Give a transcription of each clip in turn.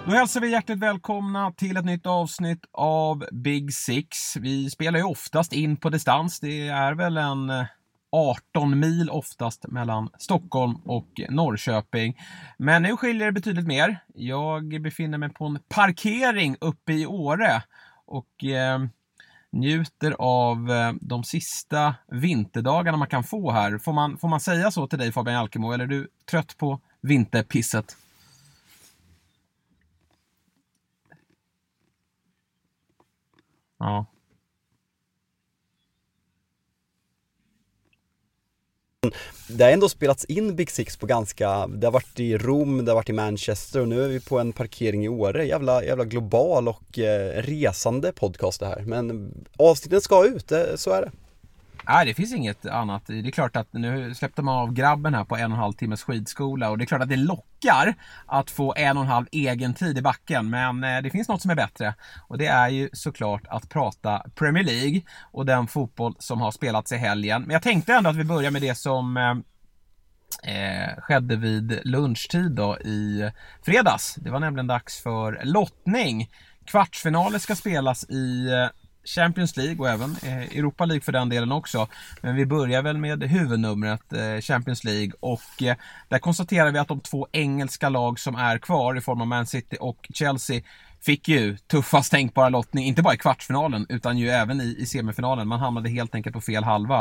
Då hälsar vi hjärtligt välkomna till ett nytt avsnitt av Big Six. Vi spelar ju oftast in på distans. Det är väl en 18 mil oftast mellan Stockholm och Norrköping. Men nu skiljer det betydligt mer. Jag befinner mig på en parkering uppe i Åre och njuter av de sista vinterdagarna man kan få här. Får man säga så till dig, Fabian Alkemo, eller är du trött på vinterpisset? Ja. Det har ändå spelats in Big Six på ganska, det har varit i Rom, det har varit i Manchester och nu är vi på en parkering i Åre. Jävla global och resande podcast det här. Men avsnitten ska ut, så är det. Nej, det finns inget annat. Det är klart att nu släppte man av grabben här på 1,5 timmes skidskola och det är klart att det lockar att få 1,5 egen tid i backen, men det finns något som är bättre och det är ju såklart att prata Premier League och den fotboll som har spelats i helgen. Men jag tänkte ändå att vi börjar med det som skedde vid lunchtid då i fredags. Det var nämligen dags för lottning. Kvartsfinaler ska spelas i Champions League och även Europa League för den delen också. Men vi börjar väl med huvudnumret Champions League och där konstaterar vi att de två engelska lag som är kvar i form av Man City och Chelsea fick ju tuffast tänkbara lottning, inte bara i kvartsfinalen utan ju även i semifinalen. Man hamnade helt enkelt på fel halva.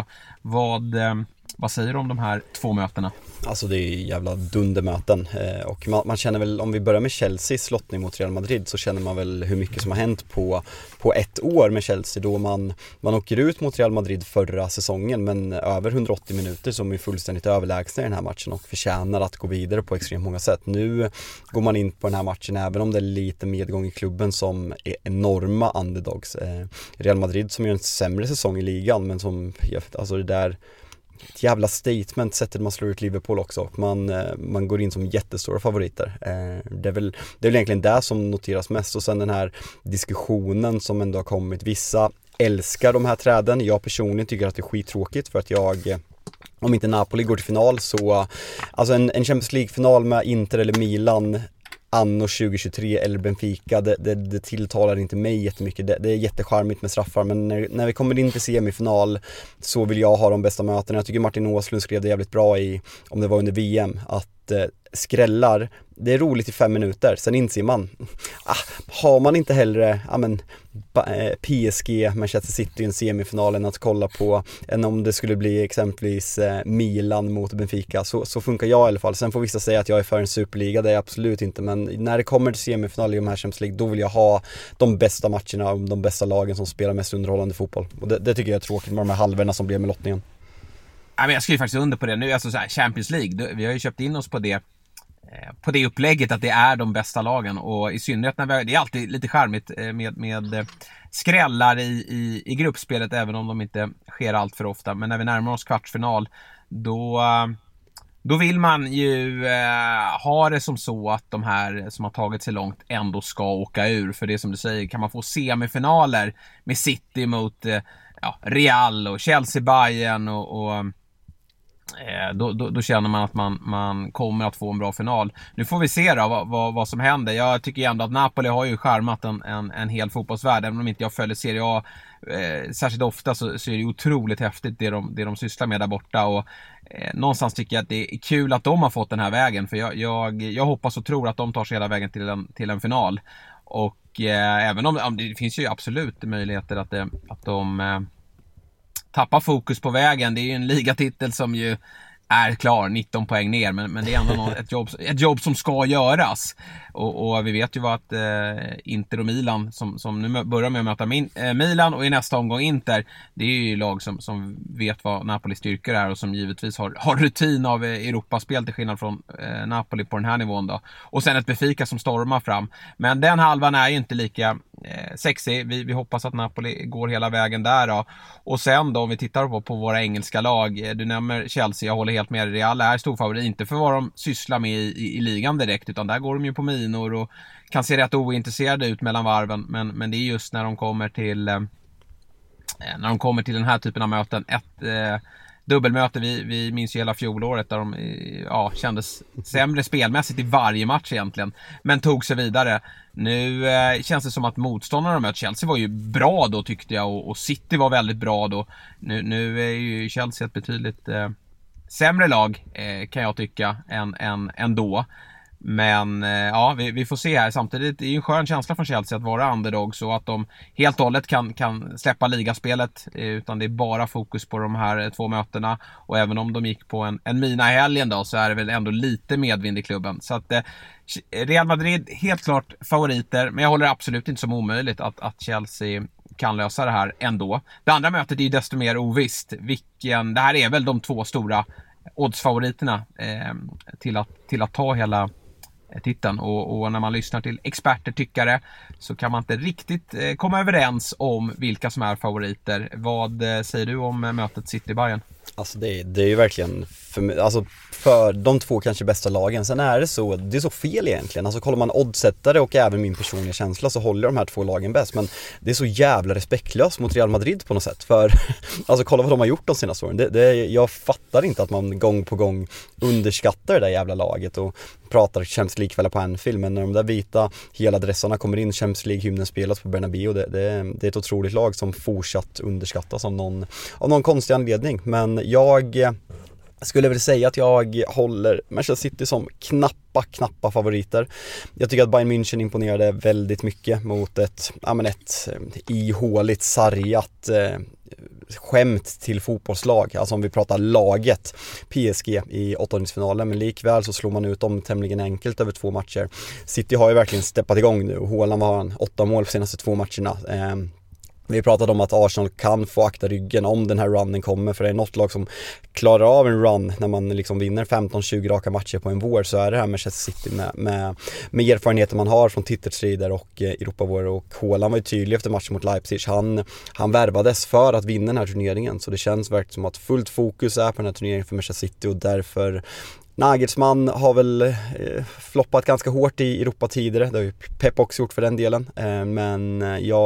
Vad säger du om de här två mötena? Alltså det är jävla dundermöten och man känner väl, om vi börjar med Chelseas lottning mot Real Madrid, så känner man väl hur mycket som har hänt på ett år med Chelsea, då man åker ut mot Real Madrid förra säsongen men över 180 minuter som är fullständigt överlägsna i den här matchen och förtjänar att gå vidare på extremt många sätt. Nu går man in på den här matchen även om det är lite medgång i klubben som är enorma underdogs. Real Madrid som gör en sämre säsong i ligan men som, alltså det där ett jävla statement sättet man slår ut Liverpool också. Man går in som jättestora favoriter. Det är väl egentligen det som noteras mest. Och sen den här diskussionen som ändå har kommit. Vissa älskar de här träden. Jag personligen tycker att det är skittråkigt för att om inte Napoli går till final så, alltså en Champions League-final med Inter eller Milan anno 2023 eller Benfica, det tilltalar inte mig jättemycket. Det är jättecharmigt med straffar, men när vi kommer in till semifinal så vill jag ha de bästa mötena. Jag tycker Martin Åslund skrev det jävligt bra om det var under VM, att skrällar, det är roligt i 5 minuter, sen inser man har man inte hellre PSG, Manchester City i en semifinal än att kolla på, än om det skulle bli exempelvis Milan mot Benfica, så funkar jag i alla fall. Sen får vissa säga att jag är för en superliga, det är jag absolut inte, men när det kommer till semifinal i de här Champions League, då vill jag ha de bästa matcherna och de bästa lagen som spelar mest underhållande fotboll, och det tycker jag är tråkigt med de här halvorna som blev med lottningen. Ja, men jag skriver faktiskt under på det nu, alltså så här, Champions League, vi har ju köpt in oss på det upplägget att det är de bästa lagen, och i synnerhet när det är alltid lite charmigt med skrällar i gruppspelet, även om de inte sker allt för ofta, men när vi närmar oss kvartsfinal då vill man ju ha det som så att de här som har tagit sig långt ändå ska åka ur, för det som du säger, kan man få semifinaler med City mot Real och Chelsea, Bayern och då känner man att man kommer att få en bra final. Nu får vi se då vad som händer. Jag tycker ändå att Napoli har ju charmat en hel fotbollsvärld. Även om inte jag följer Serie A särskilt ofta, så är det otroligt häftigt det de sysslar med där borta. Och någonstans tycker jag att det är kul att de har fått den här vägen. För jag hoppas och tror att de tar sig hela vägen till en final. Och även om det finns ju absolut möjligheter att de tappar fokus på vägen. Det är ju en ligatitel som ju är klar, 19 poäng ner, men det är ändå ett jobb som ska göras. Och vi vet ju vad att Inter och Milan som nu börjar med att möta Milan och i nästa omgång Inter, det är ju lag som vet vad Napolis styrkor är och som givetvis har rutin av Europaspel till skillnad från Napoli på den här nivån då. Och sen ett Benfica som stormar fram. Men den halvan är ju inte lika sexy. Vi hoppas att Napoli går hela vägen där då. Och sen då, om vi tittar på våra engelska lag, du nämner Chelsea, jag håller helt med. Real är storfavorit, inte för vad de sysslar med i ligan direkt, utan där går de ju på minor och kan se rätt ointresserade ut mellan varven, men det är just när de kommer till den här typen av möten, dubbelmöte. Vi minns ju hela fjolåret där de kändes sämre spelmässigt i varje match egentligen, men tog sig vidare. Nu känns det som att motståndarna de mött, Chelsea var ju bra då tyckte jag, och City var väldigt bra då. Nu är ju Chelsea ett betydligt sämre lag kan jag tycka än då. Men vi får se här. Samtidigt är det ju en skön känsla för Chelsea att vara underdog, så att de helt och hållet kan släppa ligaspelet, utan det är bara fokus på de här 2 mötena. Och även om de gick på en mina i helgen då, så är det väl ändå lite medvind i klubben. Så att Real Madrid helt klart favoriter, men jag håller absolut inte som omöjligt att Chelsea kan lösa det här ändå. Det andra mötet är ju desto mer ovisst. Det här är väl de 2 stora oddsfavoriterna till att ta hela titeln, och när man lyssnar till experter, tyckare, så kan man inte riktigt komma överens om vilka som är favoriter. Vad säger du om mötet City-Bayern? Alltså det är ju verkligen för de 2 kanske bästa lagen. Sen är det är så fel egentligen. Alltså kollar man oddsättare och även min personliga känsla, så håller de här 2 lagen bäst. Men det är så jävla respektlöst mot Real Madrid på något sätt. För alltså kolla vad de har gjort de senaste åren. Jag fattar inte att man gång på gång underskattar det där jävla laget och pratar Champions League-kvällar på Anfield. Men när de där vita hela dressarna kommer in, Champions League-hymnen spelas på Bernabéu, det är ett otroligt lag som fortsatt underskattas av någon konstig anledning. Men jag skulle väl säga att jag håller Manchester City som knappa favoriter. Jag tycker att Bayern München imponerade väldigt mycket mot ett ihåligt sargat skämt till fotbollslag. Alltså om vi pratar laget PSG i åttondelsfinalen, men likväl så slår man ut dem tämligen enkelt över 2 matcher. City har ju verkligen steppat igång nu. Haaland har 8 mål på senaste 2 matcherna. Vi pratade om att Arsenal kan få akta ryggen om den här runnen kommer, för det är något lag som klarar av en run när man liksom vinner 15-20 raka matcher på en vår, så är det här Manchester City med erfarenheter man har från titelstrider och Europavår. Och Haaland var ju tydlig efter matchen mot Leipzig. Han värvades för att vinna den här turneringen, så det känns verkligen som att fullt fokus är på den här turneringen för Manchester City, och därför Nagelsmann har väl floppat ganska hårt i Europa tidigare. Det har ju Pep också gjort för den delen. Men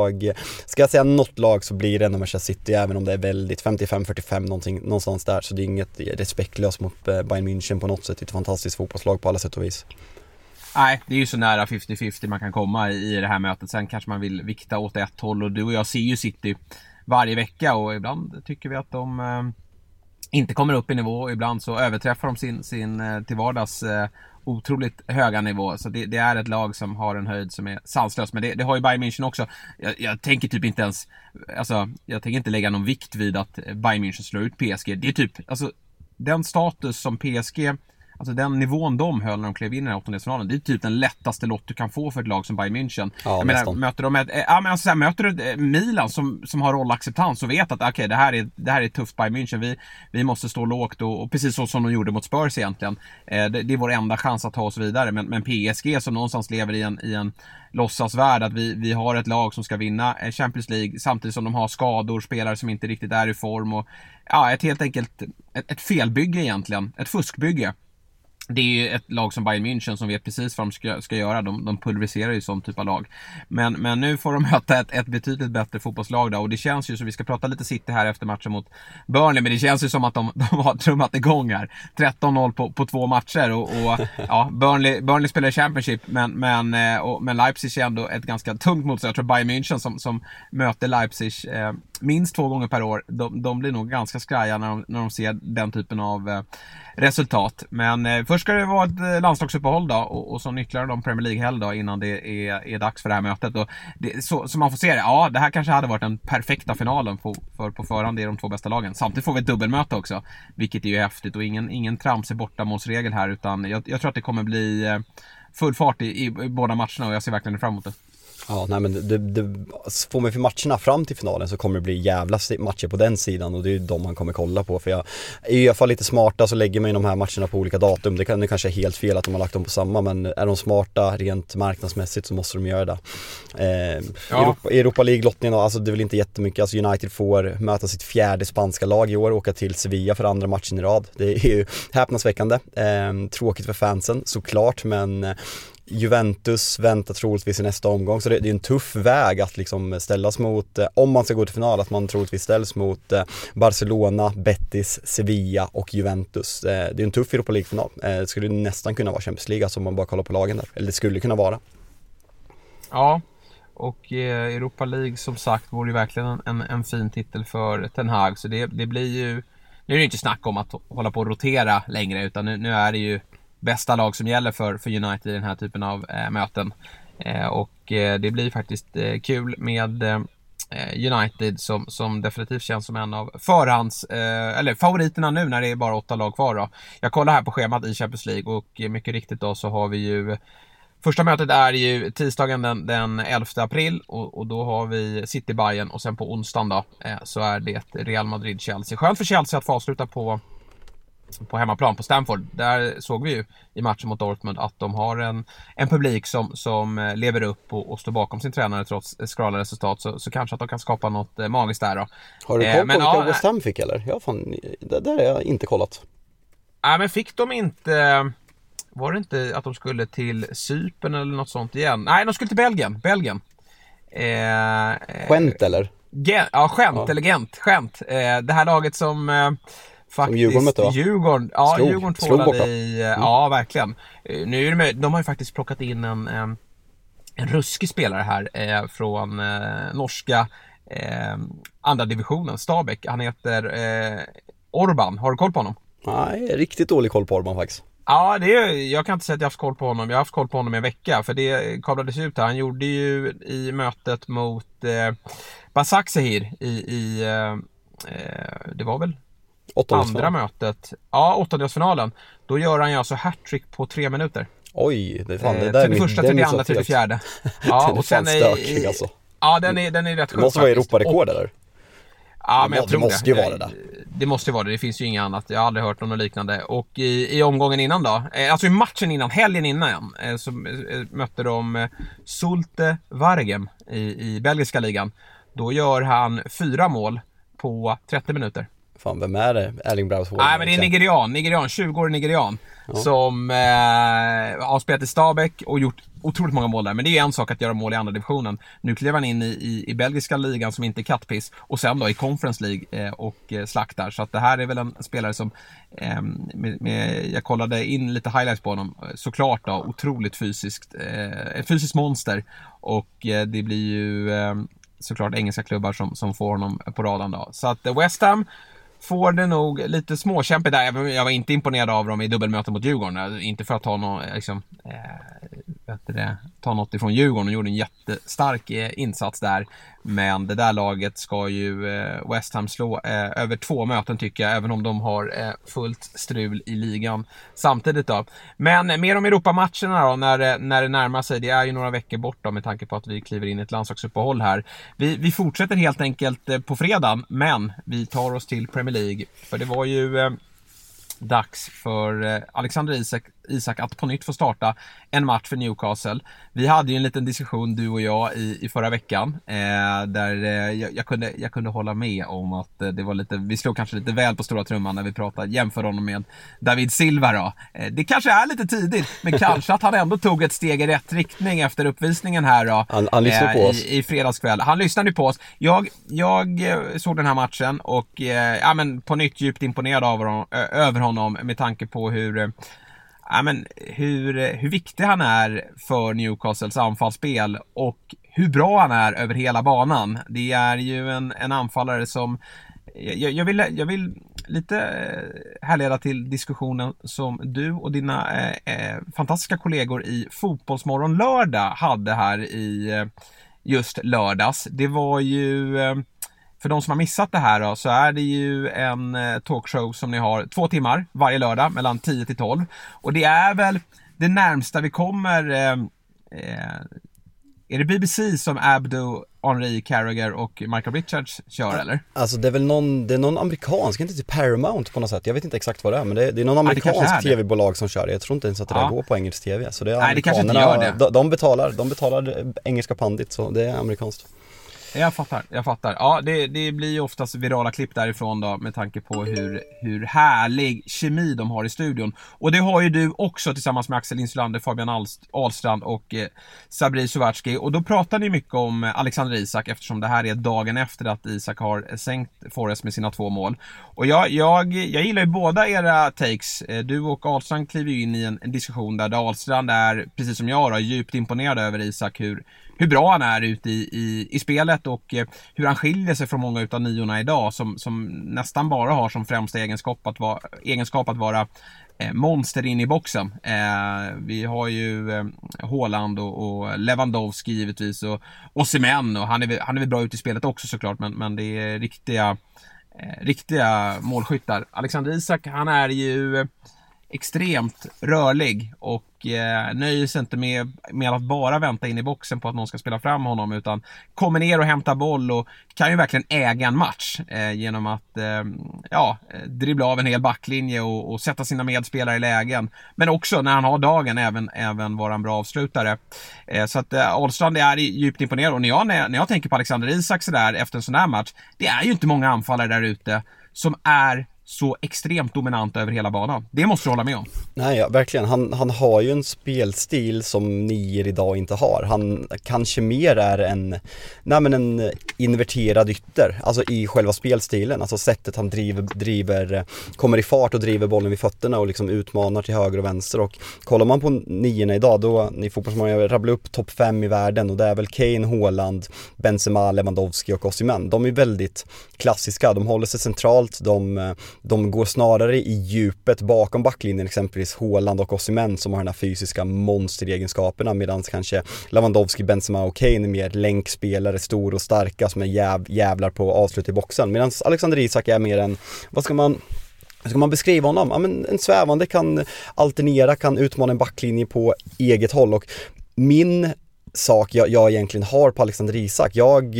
ska jag säga något lag så blir det ändå Manchester City, även om det är väldigt 55-45 någonstans där. Så det är inget respektlöst mot Bayern München på något sätt. Det är ett fantastiskt fotbollslag på alla sätt och vis. Nej, det är ju så nära 50-50 man kan komma i det här mötet. Sen kanske man vill vikta åt ett håll, och du och jag ser ju City varje vecka, och ibland tycker vi att de inte kommer upp i nivå, och ibland så överträffar de sin till vardags otroligt höga nivå. Så det är ett lag som har en höjd som är sanslös. Men det har ju Bayern München också. Jag tänker typ inte ens, alltså jag tänker inte lägga någon vikt vid att Bayern München slår ut PSG. Det är typ, alltså den status som PSG, alltså den nivån de höll när de klev in i den här åttondelsfinalen, det är typ den lättaste lott du kan få för ett lag som Bayern München. Ja, jag menar, möter du Milan som har rollacceptans och vet att okej, det här är tufft Bayern München, vi måste stå lågt, och precis så som de gjorde mot Spurs egentligen. Det är vår enda chans att ta oss vidare, men PSG som någonstans lever i en låtsasvärld att vi har ett lag som ska vinna Champions League samtidigt som de har skador, spelare som inte riktigt är i form, och helt enkelt ett felbygge egentligen, ett fuskbygge. Det är ju ett lag som Bayern München som vet precis vad de ska göra. De pulveriserar ju sån typ av lag. Men nu får de möta ett betydligt bättre fotbollslag då. Och det känns ju så, vi ska prata lite City här efter matchen mot Burnley, men det känns ju som att de har trummat igång här. 13-0 på 2 matcher. Och Burnley spelar i Championship, men Leipzig är ändå ett ganska tungt motstånd. Jag tror Bayern München som möter Leipzig minst 2 gånger per år, de blir nog ganska skraja när de ser den typen av resultat. Men först ska det vara ett landslagsuppehåll då, och så nycklar de Premier League-helg då innan det är dags för det här mötet. Och så man får se det. Det här kanske hade varit den perfekta finalen för på förhand är de 2 bästa lagen. Samtidigt får vi ett dubbelmöte också, vilket är ju häftigt, och ingen trams är bortamålsregel här, utan jag tror att det kommer bli full fart i båda matcherna, och jag ser verkligen fram emot det. Ja, nej, men det får man för matcherna fram till finalen så kommer det bli jävla matcher på den sidan, och det är ju de man kommer kolla på. För jag är i alla fall lite smarta, så lägger man de här matcherna på olika datum. Det kanske är helt fel att de har lagt dem på samma, men är de smarta rent marknadsmässigt så måste de göra det. Europa League-lottningen, alltså det är väl inte jättemycket. Alltså United får möta sitt 4:e spanska lag i år och åka till Sevilla för 2:a matchen i rad. Det är ju häpnadsväckande. Tråkigt för fansen såklart, men Juventus väntar troligtvis i nästa omgång, så det är en tuff väg att liksom ställas mot, om man ska gå till final, att man troligtvis ställs mot Barcelona, Betis, Sevilla och Juventus. Det är en tuff Europa League-final. Det skulle nästan kunna vara Champions League, alltså om man bara kollar på lagen där. Eller det skulle kunna vara. Ja, och Europa League som sagt vore ju verkligen en fin titel för Ten Hag, så det blir ju, nu är det inte snack om att hålla på och rotera längre, utan nu är det ju bästa lag som gäller för United i den här typen av möten. Och det blir faktiskt kul med United som definitivt känns som en av eller favoriterna nu när det är bara 8 lag kvar då. Jag kollar här på schemat i Champions League och mycket riktigt då så har vi ju första mötet är ju tisdagen den 11 april och då har vi City Bayern, och sen på onsdagen då så är det Real Madrid-Chelsea. Skönt för Chelsea att få avsluta på hemmaplan på Stamford. Där såg vi ju i matchen mot Dortmund att de har en publik som lever upp och står bakom sin tränare trots skrala resultat, så kanske att de kan skapa något magiskt där då. Har du koll på vilka West Ham fick eller? Det där har jag inte kollat. Nej, men fick de inte... Var det inte att de skulle till Cypern eller något sånt igen? Nej, de skulle till Belgien. Skämt eller? Eller Gent. Det här laget som faktiskt... Som Djurgården mötte, va? Djurgården tvålade i... Ja, verkligen. Nu är de har ju faktiskt plockat in en ruskig spelare här från norska andra divisionen, Stabæk. Han heter Orban. Har du koll på honom? Nej, riktigt dålig koll på Orban faktiskt. Ja, jag kan inte säga att jag har haft koll på honom. Jag har haft koll på honom i en vecka, för det kablades ut här. Han gjorde ju i mötet mot Basaksehir det var väl andra mötet. Ja, åttondelsfinalen. Då gör han ju alltså hattrick på 3 minuter. Oj, det fan det där till det första, till det andra, till det fjärde. Ja, och sen stökig alltså. Ja, den är rätt sjuk. Det måste vara Europarekord eller? Ja, men jag tror det måste ju vara det där. Det måste ju vara det. Det finns ju inget annat. Jag har aldrig hört om något liknande. Och i omgången innan då, alltså i matchen innan, helgen innan, så mötte de Zulte Waregem i belgiska ligan. Då gör han 4 mål på 30 minuter. Fan, vem är det? Erling Braut Haaland? Nej, men det är nigerian, 20-årig nigerian. Ja. Som har spelat i Stabæk och gjort otroligt många mål där. Men det är en sak att göra mål i andra divisionen. Nu klev han in i belgiska ligan som inte är kattpiss. Och sen då i Conference League och slaktar. Så att det här är väl en spelare som jag kollade in lite highlights på honom. Såklart då, otroligt fysiskt. Ett fysiskt monster. Och det blir ju såklart engelska klubbar som får honom på radarn då. Så att West Ham får det nog lite småkämpigt där. Jag var inte imponerad av dem i dubbelmöten mot Djurgården. Inte för att ta något, ta något ifrån Djurgården, och gjorde en jättestark insats där. Men det där laget ska ju West Ham slå över 2 möten tycker jag, även om de har fullt strul i ligan samtidigt då. Men mer om Europamatcherna då, när det närmar sig. Det är ju några veckor bort då, med tanke på att vi kliver in i ett landslagsuppehåll här. Vi fortsätter helt enkelt på fredagen, men vi tar oss till Premier League, för det var ju dags för Alexander Isak att på nytt få starta en match för Newcastle. Vi hade ju en liten diskussion, du och jag, i förra veckan där jag kunde hålla med om att det var lite, vi slog kanske lite väl på stora trumman när vi jämför honom med David Silva då. Det kanske är lite tidigt, men kanske att han ändå tog ett steg i rätt riktning efter uppvisningen här då. Han lyssnade på oss i fredagskväll. Han lyssnade på oss. Jag såg den här matchen och men på nytt djupt imponerad över honom med tanke på hur viktig han är för Newcastles anfallsspel och hur bra han är över hela banan. Det är ju en anfallare som jag vill lite härleda till diskussionen som du och dina fantastiska kollegor i Fotbollsmorgon lördag hade här i just lördags. Det var ju, för de som har missat det här då, så är det ju en talkshow som ni har 2 timmar varje lördag mellan 10 till 12. Och det är väl det närmsta vi kommer. Är det BBC som Abdo, Henri Carragher och Michael Richards kör eller? Alltså det är väl någon amerikansk, inte till Paramount på något sätt. Jag vet inte exakt vad det är, men det är någon amerikansk tv-bolag som kör det. Jag tror inte ens att det där går på engelsk tv. Så det är, nej, det kanske inte gör det. De betalar engelska pandit, så det är amerikanskt. Jag fattar. Ja, det blir ju oftast virala klipp därifrån då, med tanke på hur härlig kemi de har i studion. Och det har ju du också tillsammans med Axel Insulander, Fabian Ahlstrand och Sabri Suvatski. Och då pratar ni mycket om Alexander Isak, eftersom det här är dagen efter att Isak har sänkt Forrest med sina 2 mål. Och jag gillar ju båda era takes. Du och Ahlstrand kliver ju in i en diskussion där Ahlstrand är, precis som jag då, djupt imponerad över Isak, hur bra han är ute i spelet och hur han skiljer sig från många utav niorna idag som nästan bara har som främsta egenskap att vara monster in i boxen. Vi har ju Haaland och Lewandowski givetvis och Osimhen, och han är väl bra ute i spelet också såklart, men det är riktiga målskyttar. Alexander Isak, han är ju extremt rörlig och nöjer sig inte med att bara vänta in i boxen på att någon ska spela fram honom, utan kommer ner och hämtar boll och kan ju verkligen äga en match genom att dribbla av en hel backlinje och sätta sina medspelare i lägen, men också när han har dagen även vara en bra avslutare. Så att Ahlstrand är djupt imponerad, och när jag tänker på Alexander Isak så där efter en sån här match, det är ju inte många anfallare där ute som är så extremt dominant över hela banan. Det måste du hålla med om. Nej, ja, verkligen. Han har ju en spelstil som nior idag inte har. Han kanske mer är en inverterad ytter, alltså i själva spelstilen. Alltså sättet han driver kommer i fart och driver bollen vid fötterna och liksom utmanar till höger och vänster. Och kollar man på niorna idag, då ni fotbollsmål rabblar upp topp 5 i världen, och det är väl Kane, Haaland, Benzema, Lewandowski och Osimhen. De är väldigt klassiska. De håller sig centralt, de går snarare i djupet bakom backlinjen, exempelvis Haaland och Osimhen som har den här fysiska monsteregenskaperna, medan kanske Lewandowski, Benzema och Kane är mer länkspelare, stor och starka som är jävlar på avslut i boxen, medan Alexander Isak är mer en, vad ska man beskriva honom? Ja, men en svävande, kan alternera, kan utmana en backlinje på eget håll. Och min sak jag egentligen har på Alexander Isak,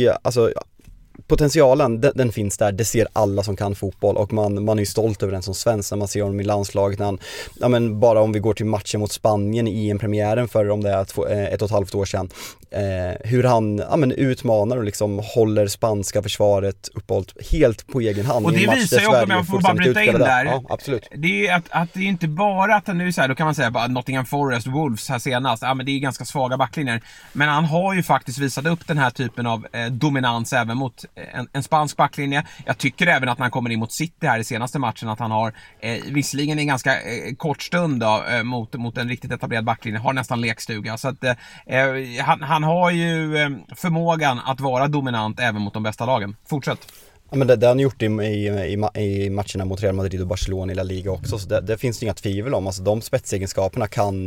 potentialen, den finns där, det ser alla som kan fotboll, och man är ju stolt över den som svensk när man ser honom i landslaget, när han, bara om vi går till matchen mot Spanien i EM-premiären för om det är 1,5 år sedan, hur han utmanar och liksom håller spanska försvaret uppehållt helt på egen hand. Och det visar ju också, om jag får bara bryta in där, ja, absolut. Det är att det är inte bara att han nu så här, då kan man säga bara Nottingham Forest, Wolves här senast, men det är ganska svaga backlinjer, men han har ju faktiskt visat upp den här typen av dominans även mot en spansk backlinje. Jag tycker även att när han kommer in mot City här i senaste matchen, att han har visserligen en ganska kort stund då, mot en riktigt etablerad backlinje, har nästan lekstuga, så att han har ju förmågan att vara dominant även mot de bästa lagen. Fortsätt. Ja, men det har han gjort i matcherna mot Real Madrid och Barcelona i La Liga också, så det finns inga tvivel om. Alltså, de spetsegenskaperna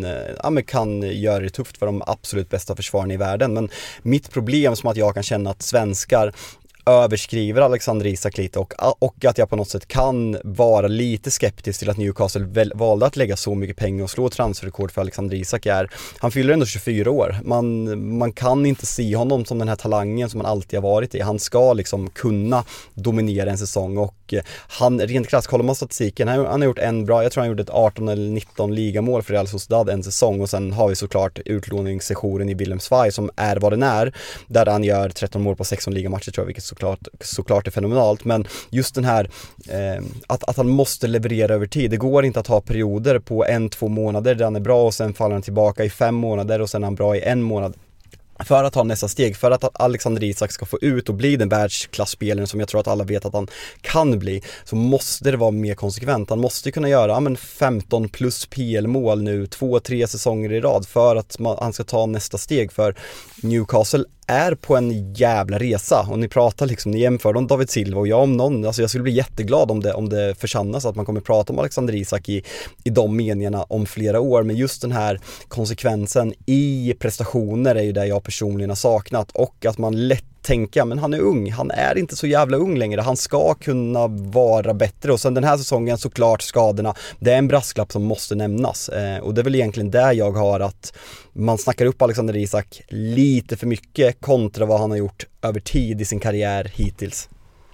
kan göra det tufft för de absolut bästa försvararna i världen. Men mitt problem, som att jag kan känna att svenskar överskriver Alexander Isak lite, och att jag på något sätt kan vara lite skeptisk till att Newcastle valde att lägga så mycket pengar och slå transferrekord för Alexander Isak, han fyller ändå 24 år. Man kan inte se honom som den här talangen som han alltid har varit i. Han ska liksom kunna dominera en säsong, och han, rent krasst, kollar man statistiken, han har gjort jag tror han gjorde ett 18 eller 19 ligamål för Real Sociedad en säsong, och sen har vi såklart utlåningssessionen i Wilhelmsvaj som är vad den är, där han gör 13 mål på 16 ligamatcher tror jag, vilket såklart är fenomenalt. Men just den här att han måste leverera över tid. Det går inte att ha perioder på 1-2 månader där han är bra och sen faller han tillbaka i 5 månader och sen är han bra i 1 månad. För att ta nästa steg, för att Alexander Isak ska få ut och bli den världsklasspelaren som jag tror att alla vet att han kan bli, så måste det vara mer konsekvent. Han måste kunna göra 15 plus PL-mål nu 2-3 säsonger i rad för att han ska ta nästa steg, för Newcastle är på en jävla resa. Och ni pratar liksom, ni jämför om David Silva, och jag om någon, alltså jag skulle bli jätteglad om det försannas att man kommer prata om Alexander Isak i de meningarna om flera år. Men just den här konsekvensen i prestationer är ju det jag personligen har saknat, och att man lätt tänka, men han är ung, han är inte så jävla ung längre, han ska kunna vara bättre. Och sen den här säsongen, såklart skadorna, det är en brasklapp som måste nämnas, och det är väl egentligen där jag har att man snackar upp Alexander Isak lite för mycket kontra vad han har gjort över tid i sin karriär hittills.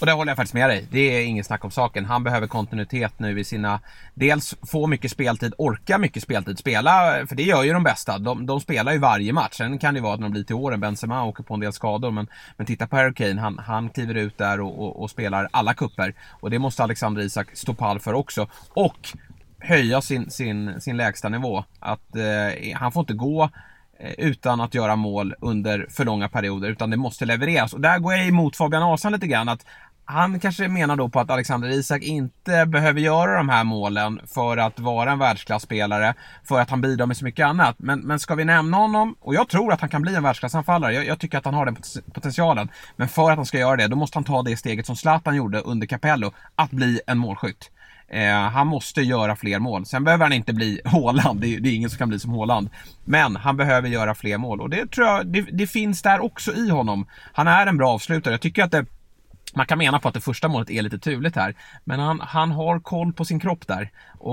Och det håller jag faktiskt med dig. Det är ingen snack om saken. Han behöver kontinuitet nu i sina... Dels få mycket speltid, orka mycket speltid, spela, för det gör ju de bästa. De spelar ju varje match. Sen kan det vara att de blir till åren. Benzema åker på en del skador. Men titta på Harry Kane. Han kliver ut där och spelar alla kupper. Och det måste Alexander Isak stå pall för också. Och höja sin lägsta nivå. Att han får inte gå utan att göra mål under för långa perioder, utan det måste levereras. Och där går jag emot Fabian Ahlsson lite grann, att han kanske menar då på att Alexander Isak inte behöver göra de här målen för att vara en världsklasspelare, för att han bidrar med så mycket annat. Men ska vi nämna honom, och jag tror att han kan bli en världsklassanfallare, jag tycker att han har den potentialen, men för att han ska göra det, då måste han ta det steget som Zlatan gjorde under Capello, att bli en målskytt. Han måste göra fler mål. Sen behöver han inte bli Haaland. Det är ingen som kan bli som Haaland. Men han behöver göra fler mål. Och det tror jag, det finns där också i honom. Han är en bra avslutare. Jag tycker att man kan mena på att det första målet är lite turligt här. Men han har koll på sin kropp där.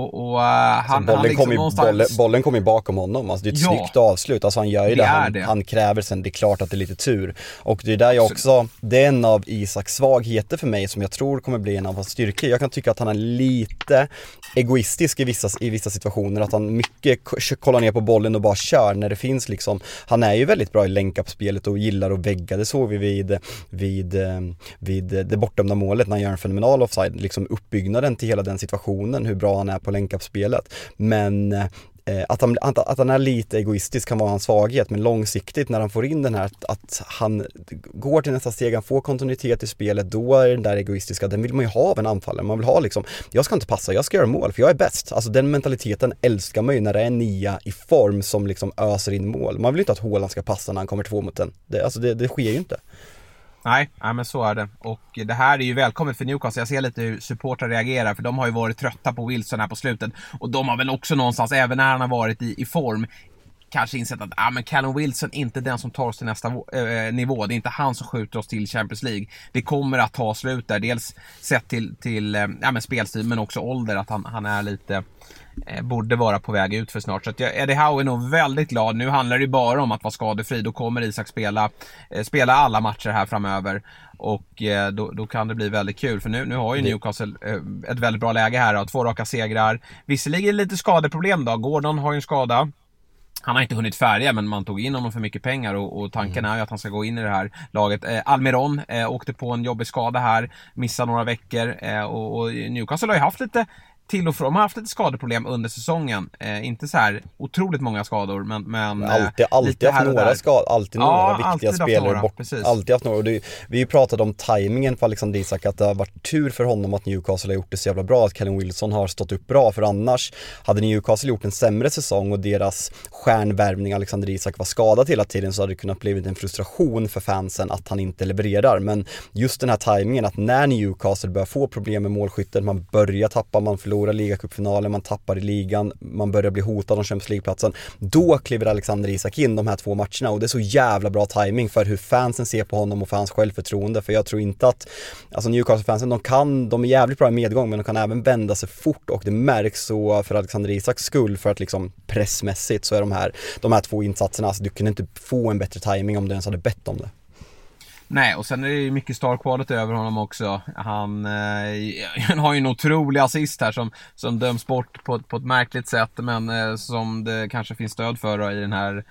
Bollen kommer ju bakom honom. Alltså det är ett snyggt avslut. Alltså han gör ju det. Han kräver sen. Det är klart att det är lite tur. Och det är där jag också... Det är en av Isaks svagheter för mig som jag tror kommer bli en av hans styrkor. Jag kan tycka att han är lite egoistisk i vissa situationer. Att han mycket kollar ner på bollen och bara kör när det finns liksom... Han är ju väldigt bra i länk-up-spelet och gillar att vägga. Det såg vi vid det bortdömda målet när han gör en fenomenal offside. Liksom uppbyggnaden till hela den situationen. Hur bra han är på länk-up-spelet. Men att han är lite egoistisk kan vara hans svaghet, men långsiktigt när han får in den här att han går till nästa steg, han får kontinuitet i spelet, då är den där egoistiska, den vill man ju ha av en anfallare. Man vill ha liksom, jag ska inte passa, jag ska göra mål för jag är bäst. Alltså den mentaliteten älskar man ju när det är en nia i form som liksom öser in mål. Man vill inte att Haaland ska passa när han kommer 2 mot den. Det sker ju inte. Nej, men så är det. Och det här är ju välkommet för Newcastle. Jag ser lite hur supportrar reagerar, för de har ju varit trötta på Wilson här på slutet. Och de har väl också någonstans, även när han har varit i form, kanske insett att men Callum Wilson är inte den som tar oss till nästa nivå. Det är inte han som skjuter oss till Champions League. Det kommer att ta slut där. Dels sett till spelstil, men också ålder, att han är lite... borde vara på väg ut för snart. Så att Eddie Howe är nog väldigt glad. Nu handlar det ju bara om att vara skadefri. Då kommer Isak spela alla matcher här framöver. Och då kan det bli väldigt kul. För nu har ju Newcastle ett väldigt bra läge här. 2 raka segrar. Visserligen lite skadeproblem då. Gordon har ju en skada. Han har inte hunnit färdiga, men man tog in honom för mycket pengar och tanken är ju att han ska gå in i det här laget. Almiron åkte på en jobbig skada här, missade några veckor och Newcastle har ju haft lite till och från. De har haft lite skadeproblem under säsongen. Inte så här otroligt många skador, men alltid haft några skador, alltid några viktiga spelare bort. Alltid haft några. Och vi pratade om tajmingen på Alexander Isak, att det har varit tur för honom att Newcastle har gjort det så jävla bra, att Callum Wilson har stått upp bra, för annars hade Newcastle gjort en sämre säsong och deras stjärnvärvning Alexander Isak var skadad hela tiden, så hade det kunnat blivit en frustration för fansen att han inte levererar. Men just den här tajmingen, att när Newcastle börjar få problem med målskyttet, man börjar tappa, man förlorar ligacupfinalen, man tappar i ligan, man börjar bli hotad om Champions League-platsen, då kliver Alexander Isak in de här 2 matcherna, och det är så jävla bra timing för hur fansen ser på honom och för hans självförtroende. För jag tror inte att, alltså Newcastle-fansen, de är jävligt bra i medgång, men de kan även vända sig fort, och det märks. Så för Alexander Isaks skull, för att liksom pressmässigt, så är de här 2 insatserna, alltså du kan inte få en bättre timing om du ens hade bett om det. Nej, och sen är det ju mycket star quality över honom också. Han har ju en otrolig assist här som döms bort på ett märkligt sätt, men som det kanske finns stöd för då, i den här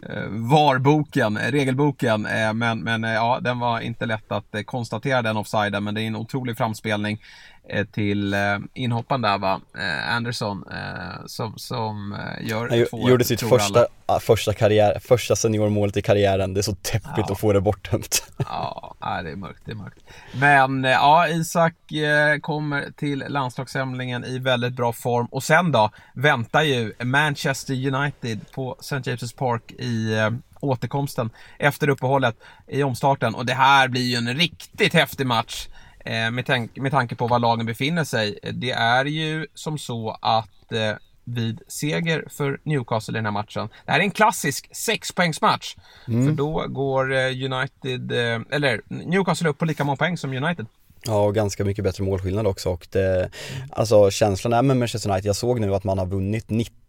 regelboken. Men ja, den var inte lätt att konstatera, den offsiden, men det är en otrolig framspelning till inhoppan där, va? Anderson som gör han gjorde sitt första seniormålet i karriären. Det är så täppigt att få det bortdömt. Ja, det är mörkt. Men ja, Isak kommer till landslagssamlingen i väldigt bra form. Och sen då väntar ju Manchester United på St. James's Park i återkomsten efter uppehållet i omstarten. Och det här blir ju en riktigt häftig match. Med tanke på var lagen befinner sig. Det är ju som så att vid seger för Newcastle i den här matchen, det här är en klassisk 6-poängsmatch. För då går Newcastle upp på lika många poäng som United. Ja, och ganska mycket bättre målskillnad också. Och alltså känslan är med Manchester United, jag såg nu att man har vunnit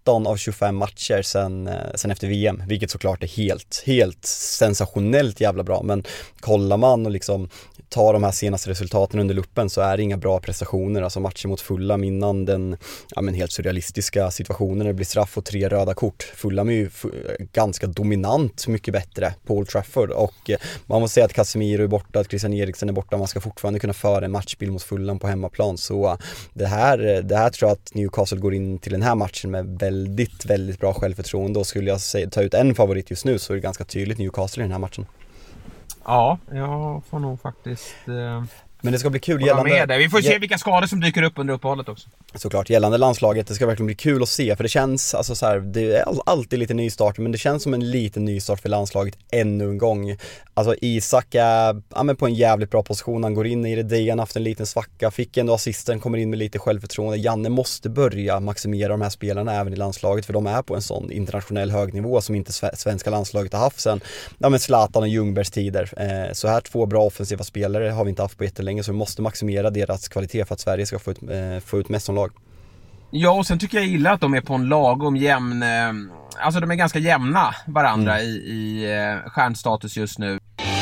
19 av 25 matcher sen efter VM, vilket såklart är helt sensationellt jävla bra. Men kollar man och liksom tar de här senaste resultaten under luppen så är det inga bra prestationer. Alltså matcher mot Fulham innan den helt surrealistiska situationen, det blir straff och 3 röda kort. Fulham är ju ganska dominant mycket bättre på Old Trafford, och man måste säga att Casemiro är borta, att Christian Eriksen är borta. Man ska fortfarande kunna föra en matchbild mot Fulham på hemmaplan. Så det här tror jag att Newcastle går in till den här matchen med väldigt, väldigt bra självförtroende, och skulle jag ta ut en favorit just nu så är det ganska tydligt Newcastle i den här matchen. Ja, jag får nog faktiskt men det ska bli kul gällande. Vi får se vilka skador som dyker upp under uppehållet också. Såklart, gällande landslaget, det ska verkligen bli kul att se, för det känns alltså så här, det är alltid lite nystart, men det känns som en liten nystart för landslaget ännu en gång. Alltså Isak är på en jävligt bra position, han går in i det, Dejan haft en liten svacka, fick ändå assisten, kommer in med lite självförtroende. Janne måste börja maximera de här spelarna även i landslaget, för de är på en sån internationell hög nivå som inte svenska landslaget har haft sen Zlatan och Ljungbergs tider. Så här 2 bra offensiva spelare har vi inte haft på jättelänge, så vi måste maximera deras kvalitet för att Sverige ska få ut mest som lag. Ja, och sen tycker jag gillar att de är på en lagom jämn, alltså de är ganska jämna varandra i stjärnstatus just nu.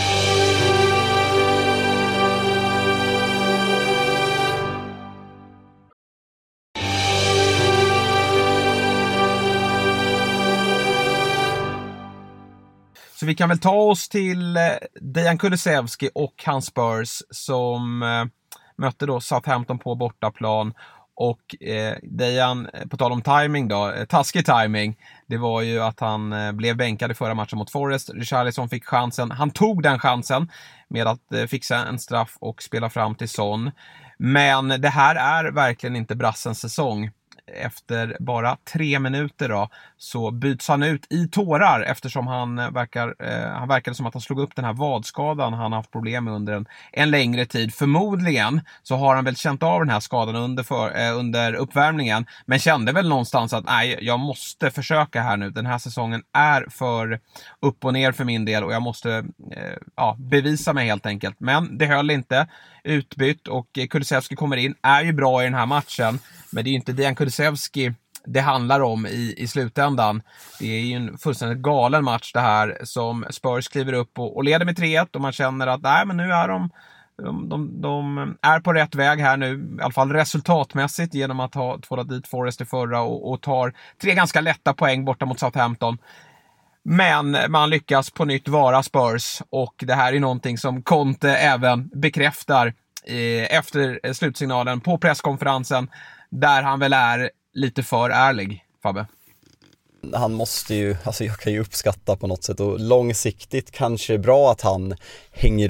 Så vi kan väl ta oss till Dejan Kulusevski och hans Spurs som mötte då Southampton på bortaplan. Och Dejan, på tal om timing då, taskig timing, det var ju att han blev bänkad i förra matchen mot Forest. Richarlison fick chansen, han tog den chansen med att fixa en straff och spela fram till Son. Men det här är verkligen inte brassens säsong. Efter bara 3 minuter då, så byts han ut i tårar, eftersom han verkade som att han slog upp den här vadskadan han har haft problem med under en längre tid. Förmodligen så har han väl känt av den här skadan under uppvärmningen, men kände väl någonstans att nej, jag måste försöka här nu. Den här säsongen är för upp och ner för min del och jag måste bevisa mig helt enkelt. Men det höll inte, utbytt, och Kulusevski kommer in, är ju bra i den här matchen, men det är ju inte Dejan Kulusevski det handlar om i slutändan. Det är ju en fullständigt galen match det här, som Spurs kliver upp och leder med 3-1, och man känner att nej, men nu är de är på rätt väg här nu, i alla fall resultatmässigt, genom att ha tvålat dit Forest i förra och tar 3 ganska lätta poäng borta mot Southampton. Men man lyckas på nytt vara Spurs, och det här är någonting som Conte även bekräftar efter slutsignalen på presskonferensen, där han väl är lite för ärlig, Fabbe. Han måste ju, alltså jag kan ju uppskatta på något sätt, och långsiktigt kanske är bra att han hänger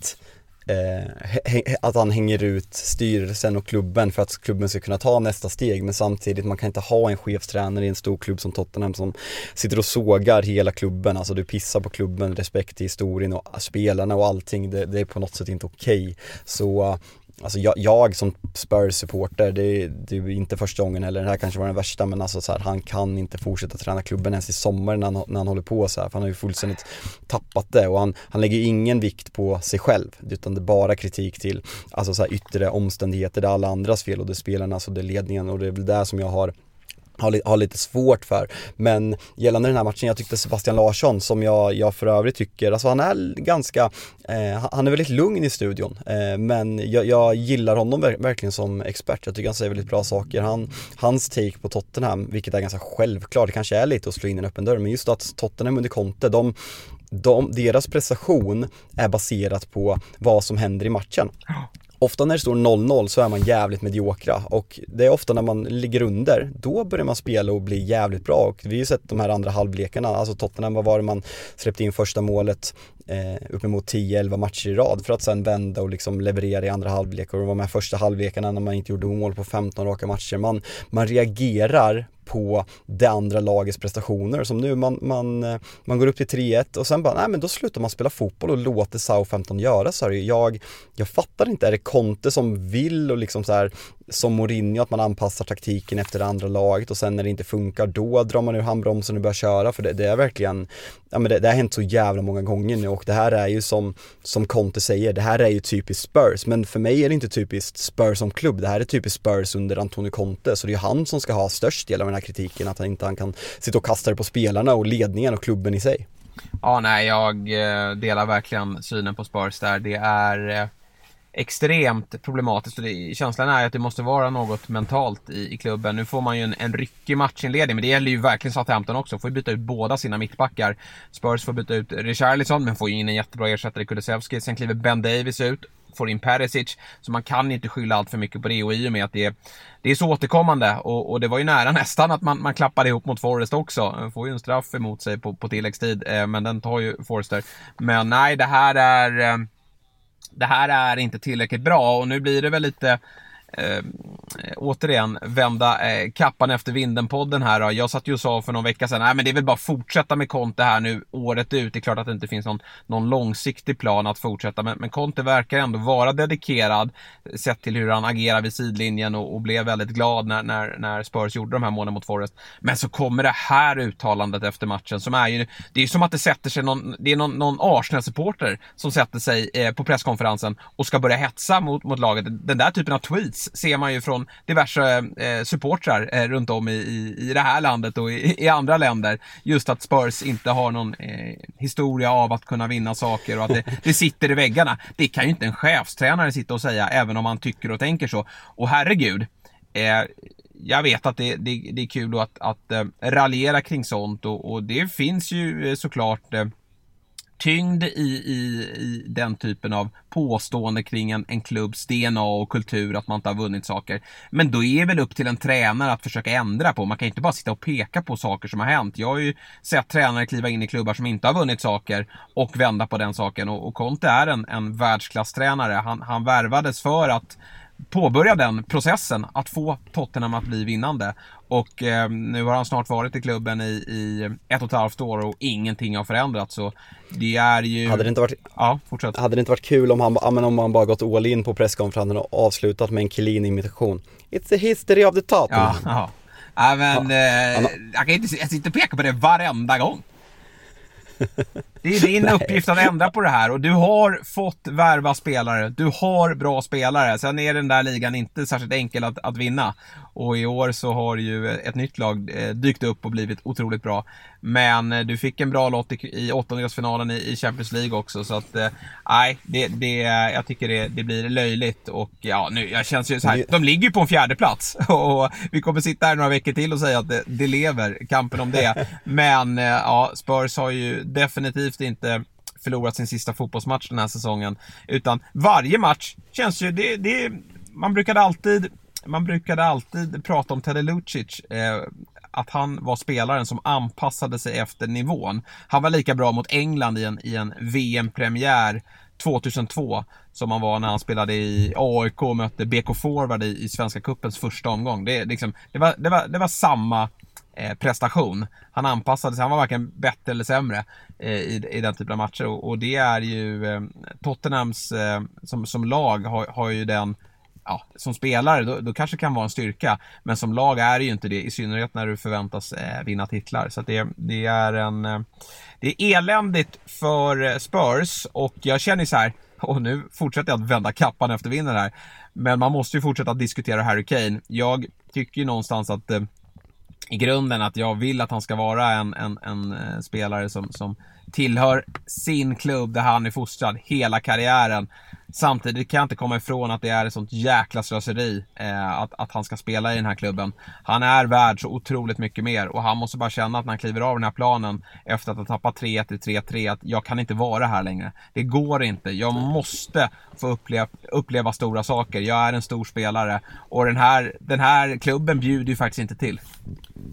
ut styrelsen och klubben för att klubben ska kunna ta nästa steg, men samtidigt man kan inte ha en chefstränare i en stor klubb som Tottenham som sitter och sågar hela klubben. Alltså du pissar på klubben, respekt i historien och spelarna och allting, det är på något sätt inte okej. Så alltså jag som Spurs-supporter, det är inte första gången, eller det här kanske var den värsta, men alltså så här, han kan inte fortsätta träna klubben ens i sommar när han håller på så här, för han har ju fullständigt tappat det, och han lägger ingen vikt på sig själv, utan det är bara kritik till alltså så här yttre omständigheter, det är alla andras fel, och det är spelarna, alltså det är ledningen, och det är väl där som jag har lite svårt för. Men gällande den här matchen, jag tyckte Sebastian Larsson, som jag för övrigt tycker, alltså han är ganska han är väldigt lugn i studion, men jag gillar honom verkligen som expert. Jag tycker han säger väldigt bra saker. Hans take på Tottenham, vilket är ganska självklart, det kanske är lite att slå in en öppen dörr, men just att Tottenham under Conte, deras prestation är baserat på vad som händer i matchen. Ofta när det står 0-0 så är man jävligt mediokra, och det är ofta när man ligger under, då börjar man spela och bli jävligt bra, och vi har ju sett de här andra halvlekarna, alltså Tottenham, vad var det man släppte in första målet uppemot 10-11 matcher i rad för att sen vända och liksom leverera i andra halvlekar, och de här första halvlekarna när man inte gjorde mål på 15 raka matcher, man reagerar på det andra lagets prestationer, som nu man går upp till 3-1 och sen bara, nej men då slutar man spela fotboll och låter Southampton göra så här. Jag fattar inte, är det Conte som vill och liksom så här som Mourinho, att man anpassar taktiken efter det andra laget och sen när det inte funkar, då drar man ur handbromsen och börjar köra, för det är verkligen, ja, men det har hänt så jävla många gånger nu, och det här är ju som Conte säger, det här är ju typiskt Spurs, men för mig är det inte typiskt Spurs som klubb, det här är typiskt Spurs under Antonio Conte, så det är han som ska ha störst del av den här kritiken, att han kan sitta och kasta det på spelarna och ledningen och klubben i sig. Ja, nej, jag delar verkligen synen på Spurs där. Det är extremt problematiskt, och känslan är att det måste vara något mentalt i klubben. Nu får man ju en ryckig matchinledning, men det gäller ju verkligen Southampton också. Får ju byta ut båda sina mittbackar. Spurs får byta ut Richarlison, men får ju in en jättebra ersättare, Kulusevski. Sen kliver Ben Davies ut, får in Perisic, så man kan inte skylla allt för mycket på det, och i och med att det är så återkommande, och det var ju nära nästan att man klappade ihop mot Forrest också. Får ju en straff emot sig på tilläggstid, men den tar ju Forrester. Men nej, det här är inte tillräckligt bra, och nu blir det väl lite återigen vända kappan efter vinden-podden här då. Jag satt ju och sa för någon vecka sedan, nej men det är väl bara fortsätta med Conte här nu året ut. Det är klart att det inte finns någon långsiktig plan att fortsätta, men Conte verkar ändå vara dedikerad sett till hur han agerar vid sidlinjen, och blev väldigt glad när Spurs gjorde de här målen mot Forest. Men så kommer det här uttalandet efter matchen som är ju, det är som att det sätter sig någon Arsenal-supporter som sätter sig på presskonferensen och ska börja hetsa mot laget. Den där typen av tweets ser man ju från diverse supportrar runt om i det här landet och i andra länder. Just att Spurs inte har någon historia av att kunna vinna saker, och att det sitter i väggarna. Det kan ju inte en chefstränare sitta och säga, även om man tycker och tänker så. Och herregud, jag vet att det är kul att raljera kring sånt, och det finns ju såklart tyngd i den typen av påstående kring en klubbs DNA och kultur, att man inte har vunnit saker. Men då är det väl upp till en tränare att försöka ändra på. Man kan inte bara sitta och peka på saker som har hänt. Jag har ju sett tränare kliva in i klubbar som inte har vunnit saker och vända på den saken. Och Conte är en världsklasstränare. Han värvades för att påbörja den processen att få Tottenham att bli vinnande, och nu har han snart varit i klubben i 1,5 år och ingenting har förändrats, så det är ju... Hade det inte varit kul om han bara gått all in på presskonferensen och avslutat med en Chiellini-imitation? It's the history of the Tottenham. Ja, men jag kan inte peka på det varenda gång. Det är din uppgift att ändra på det här, och du har fått värva spelare, du har bra spelare. Sen är den där ligan inte särskilt enkel att vinna, och i år så har ju ett nytt lag dykt upp och blivit otroligt bra. Men du fick en bra lott i åttondelsfinalen i Champions League också, så att jag tycker det blir löjligt. Och ja, nu jag känns ju så här, de ligger ju på en 4:e plats och vi kommer sitta här några veckor till och säga att det lever kampen om det. Men ja, Spurs har ju definitivt inte förlorat sin sista fotbollsmatch den här säsongen, utan varje match känns ju man brukade alltid prata om Teddy Lucic, att han var spelaren som anpassade sig efter nivån. Han var lika bra mot England i en VM-premiär 2002 som han var när han spelade i AIK och mötte BK Forward i Svenska Cupens första omgång. Det var samma prestation. Han anpassade sig, han var varken bättre eller sämre i den typen av matcher, och det är ju Tottenhams som lag har ju den. Ja, som spelare då kanske kan vara en styrka, men som lag är det ju inte det, i synnerhet när du förväntas vinna titlar. Så att det är eländigt för Spurs, och jag känner så här, och nu fortsätter jag att vända kappan efter vinden här, men man måste ju fortsätta att diskutera Harry Kane. Jag tycker ju någonstans att i grunden att jag vill att han ska vara en spelare som tillhör sin klubb där han är fostrad hela karriären. Samtidigt kan jag inte komma ifrån att det är ett sånt jäkla slöseri att han ska spela i den här klubben. Han är värd så otroligt mycket mer, och han måste bara känna att när han kliver av den här planen efter att ha tappat 3-1 till 3-3, att jag kan inte vara här längre. Det går inte. Jag måste få uppleva stora saker. Jag är en stor spelare, och den här klubben bjuder ju faktiskt inte till.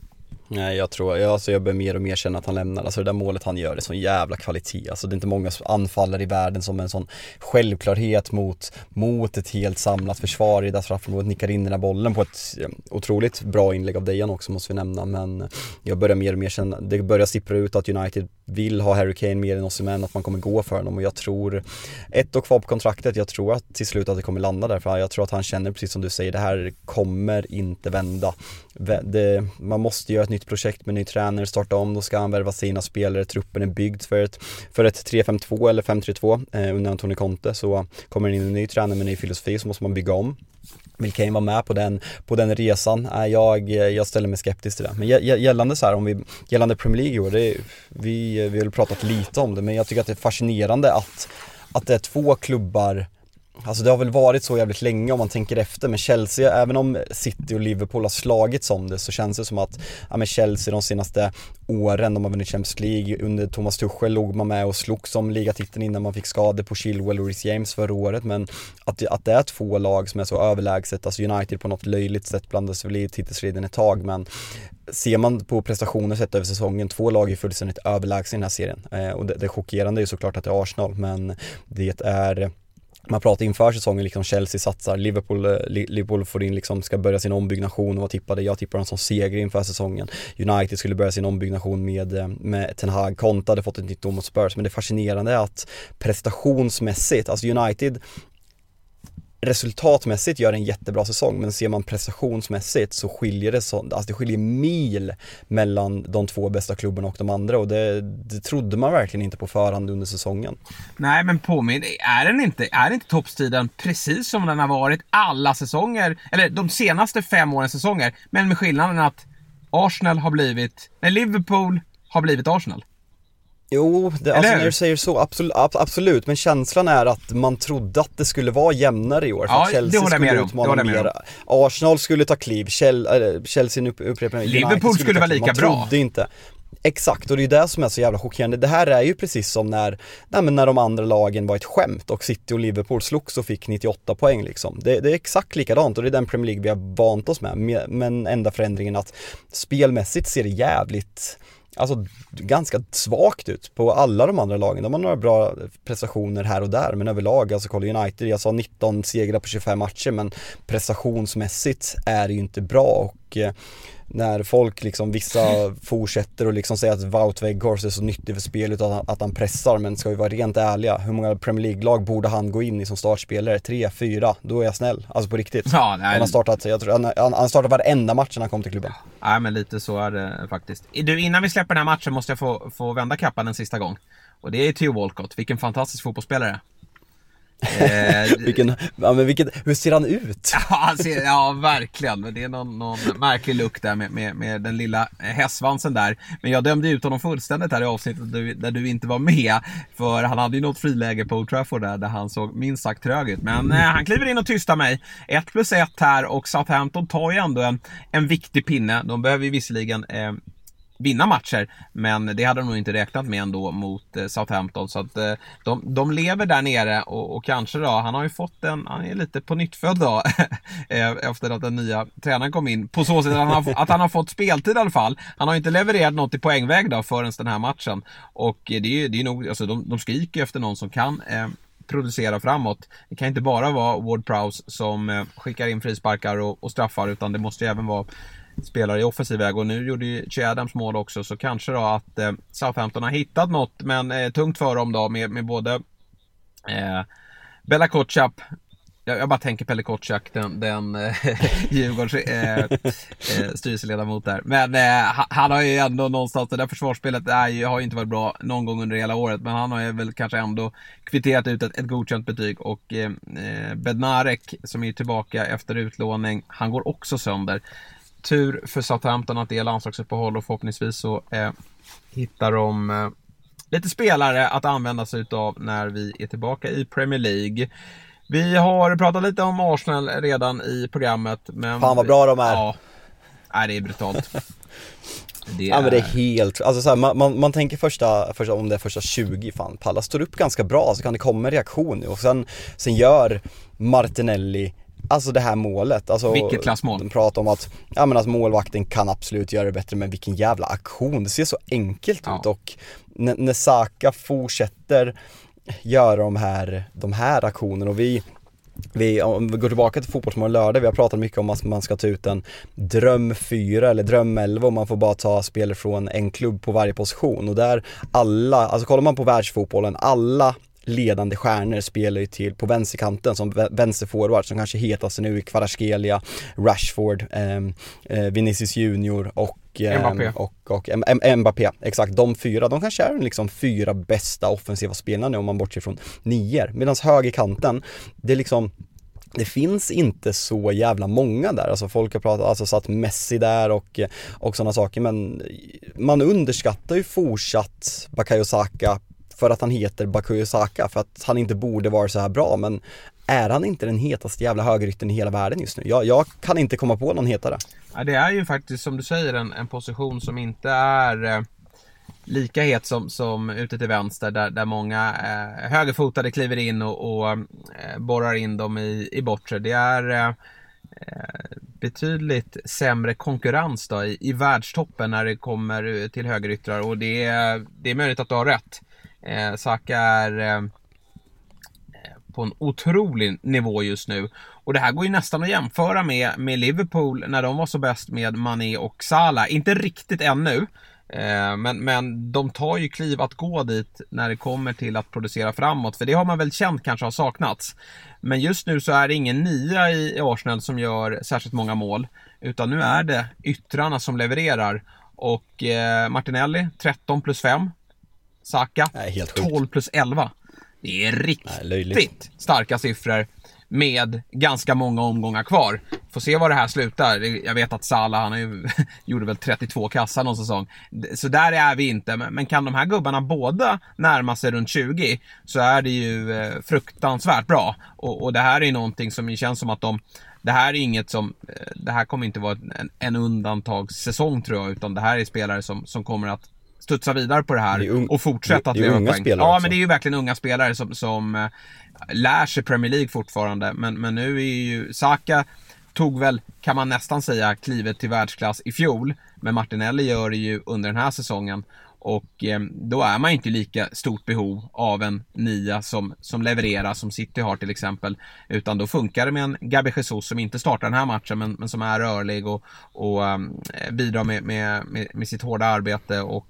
Nej, jag börjar mer och mer känna att han lämnar. Alltså det där målet han gör är sån jävla kvalitet. Alltså det är inte många anfallare i världen som en sån självklarhet mot ett helt samlat försvar i där straffområdet nickar in den här bollen på ett otroligt bra inlägg av Dejan också, måste vi nämna. Men jag börjar mer och mer känna, det börjar sippra ut att United vill ha Harry Kane mer än Osimhen, att man kommer gå för honom. Och jag tror, ett år kvar på kontraktet, jag tror att till slut att det kommer landa där. För jag tror att han känner, precis som du säger, det här kommer inte vända. Man måste göra ett nytt projekt med ny tränare, starta om, då ska han värva sina spelare, truppen är byggd för ett 3-5-2 eller 5-3-2 under Antonio Conte, så kommer det in en ny tränare med ny filosofi, så måste man bygga om. Vill Kane vara med på den resan? Jag ställer mig skeptisk till det. Men gällande så här, gällande Premier League, vi har väl pratat lite om det, men jag tycker att det är fascinerande att det är två klubbar. Alltså det har väl varit så jävligt länge om man tänker efter, men Chelsea, även om City och Liverpool har slagits om det, så känns det som att Chelsea de senaste åren, de har vunnit Champions League. Under Thomas Tuchel låg man med och slogs om ligatiteln innan man fick skador på Chilwell och Reece James förra året. Men att det är två lag som är så överlägset, alltså United på något löjligt sätt blandas väl i titelstriden ett tag, men ser man på prestationer sett över säsongen, två lag är fullständigt överlägsna i den här serien. Och det chockerande är ju såklart att det är Arsenal, men det är... Man pratar inför säsongen, liksom Chelsea satsar, Liverpool får in, liksom, ska börja sin ombyggnation och jag tippar dem som seger inför säsongen. United skulle börja sin ombyggnation med Ten Hag. Conte hade fått ett nytt dom mot Spurs, men det fascinerande är att prestationsmässigt, alltså United resultatmässigt gör en jättebra säsong, men ser man prestationsmässigt så skiljer det skiljer mil mellan de två bästa klubbarna och de andra, och det trodde man verkligen inte på förhand under säsongen. Nej, men är inte toppstriden precis som den har varit alla säsonger, eller de senaste 5 årens säsonger, men med skillnaden att Liverpool har blivit Arsenal. Jo, alltså när du säger så, absolut, men känslan är att man trodde att det skulle vara jämnare i år, för att Chelsea skulle utmana mer. Arsenal skulle ta kliv, Chelsea upprepar, Liverpool skulle vara lika man bra. Trodde inte. Exakt, och det är det som är så jävla chockerande. Det här är ju precis som när de andra lagen var ett skämt och City och Liverpool slogs och fick 98 poäng liksom. Det är exakt likadant, och det är den Premier League vi har vant oss med, men enda förändringen att spelmässigt ser det jävligt, alltså ganska svagt ut på alla de andra lagen. De har några bra prestationer här och där, men överlag, alltså kolla United, jag sa 19 segrar på 25 matcher, men prestationsmässigt är det ju inte bra. Och när folk liksom, vissa fortsätter och liksom säger att Wout Weghorst är så nyttig för spelet att han pressar, men ska vi vara rent ärliga, hur många Premier League-lag borde han gå in i som startspelare? 3, 4, då är jag snäll, alltså på riktigt. Ja, han har startat, jag tror han startat varenda match när han kom till klubben. Ja, men lite så är det faktiskt. Du, innan vi släpper den här matchen måste jag få vända kappan en sista gång, och det är Theo Walcott, vilken fantastisk fotbollsspelare. Hur ser han ut? Ja, verkligen. Men det är någon märklig look där med den lilla hästsvansen där. Men jag dömde ut honom fullständigt här i avsnittet där du inte var med, för han hade ju något friläge på Old Trafford där han såg minst sagt trög ut. Men han kliver in och tystar mig. 1+1 här, och Southampton tar ju ändå en viktig pinne. De behöver ju visserligen vinna matcher, men det hade de nog inte räknat med ändå mot Southampton, så att de lever där nere, och kanske då, han har ju fått han är lite på nyttfödd då efter att den nya tränaren kom in, på så sätt att han har fått speltid i alla fall. Han har inte levererat något i poängväg då förrän den här matchen, och det är nog, alltså de skriker efter någon som kan producera framåt. Det kan inte bara vara Ward-Prowse som skickar in frisparkar och straffar, utan det måste ju även vara spelare i offensiv väg, och nu gjorde ju Che Adams mål också, så kanske då att Southampton har hittat något, men tungt för dem då med både Bella Kotschap, jag bara tänker Pelle Kotschak, den Djurgårds styrelseledamot där, men han har ju ändå någonstans, det där försvarsspelet har ju inte varit bra någon gång under hela året, men han har ju väl kanske ändå kvitterat ut ett godkänt betyg, och Bednarek som är tillbaka efter utlåning, han går också sönder. Tur för Southampton att det är landslagsuppehåll, och förhoppningsvis så hittar de lite spelare att använda sig utav när vi är tillbaka i Premier League. Vi har pratat lite om Arsenal redan i programmet, men fan vad bra de är. Ja, det är brutalt. Ja, men det är helt, alltså så här, man tänker första om det är första 20, fan, Pallas står upp ganska bra, så kan det komma en reaktion, och sen gör Martinelli Alltså det här målet, alltså, vilket klassmål. De pratar om att, ja, men att målvakten kan absolut göra det bättre, men vilken jävla aktion. Det ser så enkelt ut, och när Saka fortsätter göra de här aktionerna, och om vi går tillbaka till Fotbollsmorgon lördag, vi har pratat mycket om att man ska ta ut en dröm 4 eller dröm 11 och man får bara ta spelare från en klubb på varje position, och där alltså kollar man på världsfotbollen, alla ledande stjärnor spelar ju till på vänsterkanten som vänsterforward, som kanske hetas nu i Kvaratskhelia, Rashford, Vinicius Junior och Mbappé. Exakt, de 4, de kanske är liksom 4 bästa offensiva spelarna nu om man bortser från 9, medan högerkanten, det finns inte så jävla många där. Alltså folk har pratat, alltså satt Messi där och sådana saker, men man underskattar ju fortsatt Bukayo Saka för att han heter Bukayo Saka, för att han inte borde vara så här bra, men är han inte den hetaste jävla högerytten i hela världen just nu? Jag kan inte komma på någon hetare. Ja, det är ju faktiskt, som du säger, en position som inte är lika het som ute till vänster, där många högerfotade kliver in och borrar in dem i bortre. Det är betydligt sämre konkurrens då i världstoppen när det kommer till högeryttrar, och det är möjligt att du har rätt. Saka är på en otrolig nivå just nu, och det här går ju nästan att jämföra med Liverpool när de var så bäst med Mané och Salah. Inte riktigt ännu, men de tar ju kliv att gå dit när det kommer till att producera framåt, för det har man väl känt kanske har saknats. Men just nu så är det ingen nia i Arsenal som gör särskilt många mål, utan nu är det yttrarna som levererar, och Martinelli 13+5, Saka 12+11. Det är riktigt starka siffror med ganska många omgångar kvar. Får se vad det här slutar. Jag vet att Salah, han gjorde väl 32 kassar någon säsong. Så där är vi inte. Men kan de här gubbarna båda närma sig runt 20, så är det ju fruktansvärt bra. Och det här är någonting som känns som att det här är inget som, det här kommer inte vara en undantagssäsong, tror jag, utan det här är spelare som kommer att studsa vidare på det här och fortsätta att leva poäng. Ja, men det är ju verkligen unga spelare som lär sig Premier League fortfarande. Men nu är ju Saka tog väl, kan man nästan säga, klivet till världsklass i fjol. Men Martinelli gör det ju under den här säsongen. Och då är man inte lika stort behov av en nia som levererar, som City har till exempel. Utan då funkar det med en Gabi Jesus som inte startar den här matchen, men som är rörlig och bidrar med sitt hårda arbete och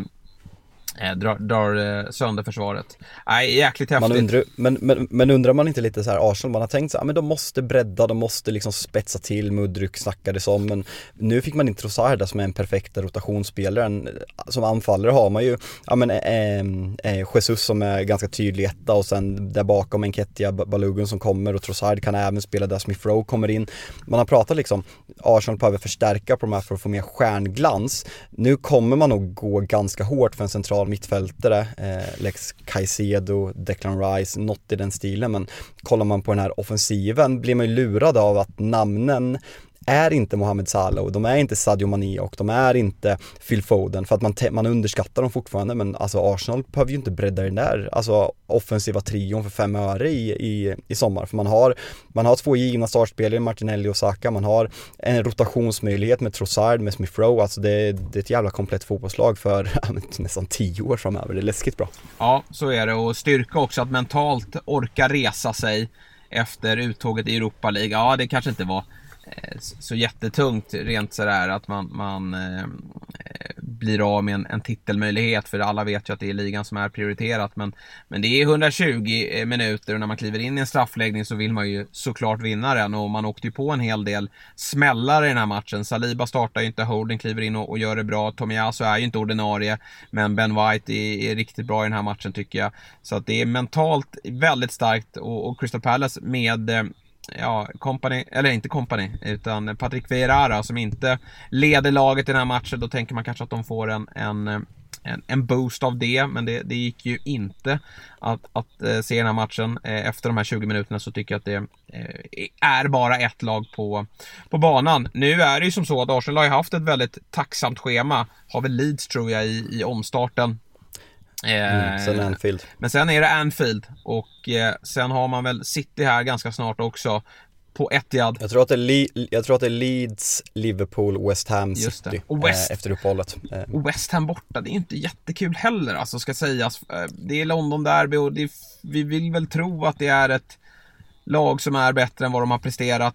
drar sönder försvaret. Nej, jäkligt häftigt. Men undrar man inte lite så här, Arsenal, man har tänkt så här, men de måste bredda, de måste liksom spetsa till, Mudryk snackades om, men nu fick man inte Trossard som är en perfekt rotationsspelare. Som anfallare har man ju Jesus som är ganska tydlig etta, och sen där bakom Nketiah, Balogun som kommer, och Trossard kan även spela där Smith Rowe kommer in. Man har pratat liksom, Arsenal behöver förstärka på de här för att få mer stjärnglans. Nu kommer man nog gå ganska hårt för en central mittfältare, Lex Caicedo, Declan Rice, något i den stilen, men kollar man på den här offensiven blir man ju lurad av att namnen är inte Mohamed Salah, och de är inte Sadio Mané, och de är inte Phil Foden, för att man underskattar dem fortfarande. Men alltså Arsenal behöver ju inte bredda den där offensiva trion för 5 öre i sommar, för man har 2 givna startspelare, Martinelli och Saka, man har en rotationsmöjlighet med Trossard, med Smith Rowe. Alltså det är ett jävla komplett fotbollslag för nästan 10 år framöver. Det är läskigt bra. Ja, så är det, och styrka också att mentalt orka resa sig efter uttåget i Europa League. Ja, det kanske inte var så jättetungt rent sådär att man blir av med en titelmöjlighet, för alla vet ju att det är ligan som är prioriterat, men det är 120 minuter, och när man kliver in i en straffläggning så vill man ju såklart vinna den, och man åkte ju på en hel del smällare i den här matchen. Saliba startar ju inte, Holding kliver in och gör det bra, Tomiyasu är ju inte ordinarie, men Ben White är riktigt bra i den här matchen tycker jag. Så att det är mentalt väldigt starkt, och Crystal Palace med utan Patrick Vieira som inte leder laget i den här matchen, då tänker man kanske att de får en boost av det, men det gick ju inte att se den här matchen. Efter de här 20 minuterna så tycker jag att det är bara ett lag på banan. Nu är det ju som så att Arsenal har ju haft ett väldigt tacksamt schema, har väl Leeds tror jag i omstarten. Sen Anfield. Men sen är det Anfield, och sen har man väl City här ganska snart också. på Etihad. Jag tror att det är Leeds, Liverpool, West Ham, City efter uppehållet. Och West Ham borta, det är inte jättekul heller, alltså ska sägas. Det är London derby och vi vill väl tro att det är ett lag som är bättre än vad de har presterat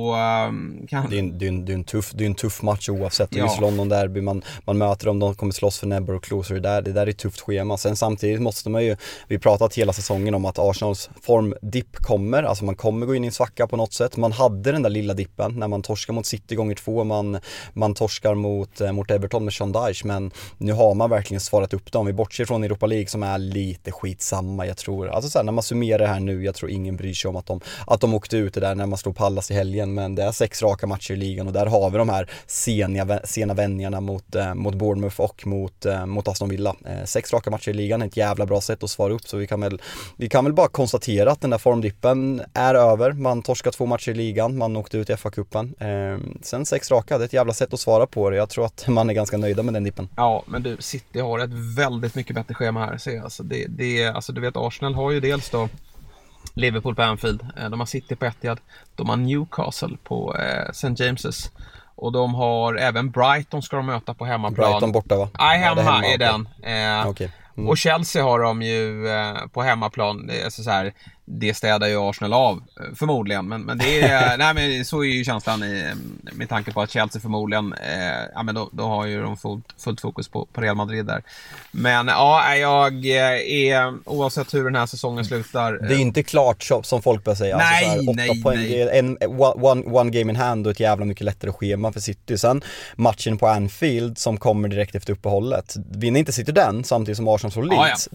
kan... det är en tuff match oavsett. Ja. Just London derby, man möter dem, de kommer slåss för näbbar och klosor. Det där är ett tufft schema. Sen samtidigt måste man ju, vi pratat hela säsongen om att Arsenals formdipp kommer, alltså man kommer gå in i en svacka på något sätt. Man hade den där lilla dippen när man torskar mot City gånger 2, man torskar mot Everton med Sean Dyche, men nu har man verkligen svarat upp dem. Vi bortser från Europa League som är lite skitsamma, jag tror. Alltså så här, när man summerar det här nu, jag tror ingen bryr sig om att de åkte ut det där när man slog Pallas i helgen, men det är 6 raka matcher i ligan och där har vi de här sena vändningarna mot Bournemouth och mot Aston Villa. 6 raka matcher i ligan är ett jävla bra sätt att svara upp, så vi kan väl bara konstatera att den där formdippen är över. Man torskar 2 matcher i ligan, man åkte ut i FA-cupen. Sen 6 raka, det är ett jävla sätt att svara på det. Jag tror att man är ganska nöjda med den dippen. Ja, men du, City har ett väldigt mycket bättre schema här, så alltså alltså du vet, Arsenal har ju dels då Liverpool på Anfield, de har City på Etihad, de har Newcastle på St. James's och de har även Brighton ska de möta på hemmaplan. Brighton borta, va? Nej, hemma är den. Okay. Och Chelsea har de ju på hemmaplan, alltså så här, det städar ju Arsenal av förmodligen, men det är nej, men så är ju känslan med tanke på att Chelsea förmodligen ja, men då har ju de fullt fokus på Real Madrid där. Men ja, jag är, oavsett hur den här säsongen slutar, det är inte klart som folk börjar säga. Nej, alltså, 8 poäng, det är one game in hand och ett jävla mycket lättare schema för City. Sen matchen på Anfield som kommer direkt efter uppehållet, vinner inte City den samtidigt som Arsenal slår Leeds,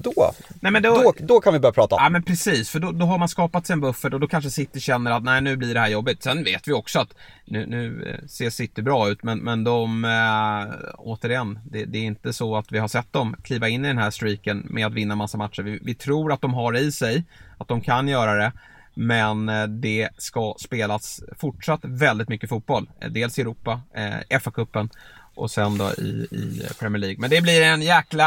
då kan vi börja prata. Ja, men precis, för då har man skapat sig en buffert och då kanske City känner att nej, nu blir det här jobbigt. Sen vet vi också att nu ser City bra ut, men de återigen, det är inte så att vi har sett dem kliva in i den här streaken med att vinna massa matcher. Vi tror att de har det i sig, att de kan göra det, men det ska spelas fortsatt väldigt mycket fotboll. Dels i Europa, FA-cupen och sen då i Premier League. Men det blir en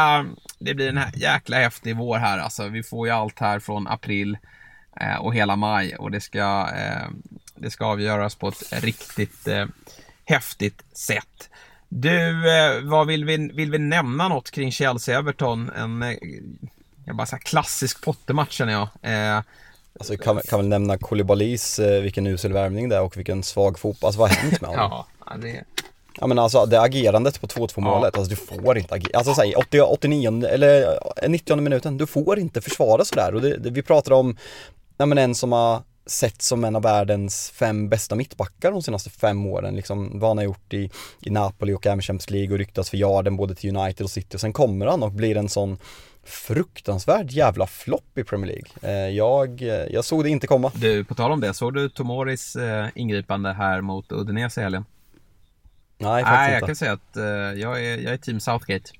jäkla häftig vår här. Alltså, vi får ju allt här från april och hela maj, och det ska avgöras på ett riktigt häftigt sätt. Du, vad vill vi nämna något kring Chelsea-Everton? Jag bara så här klassisk Potter-match, känner jag. Alltså kan väl nämna Koulibalys, vilken usel värvning där och vilken svag fotboll. Alltså vad har hänt med honom? Ja, men alltså det agerandet på 2-2 målet, alltså du får inte agera. Alltså säg 89 eller 90 minuten, du får inte försvara sådär. Och vi pratar om en som har sett som en av världens 5 bästa mittbackar de senaste 5 åren, liksom vad han har gjort i Napoli och även Champions League och ryktas för yarden både till United och City, och sen kommer han och blir en sån fruktansvärd jävla flopp i Premier League. Jag såg det inte komma. Du, på tal om det, såg du Tomoris ingripande här mot Udinese i helgen? Nej, faktiskt inte. Jag kan säga att jag är team Southgate.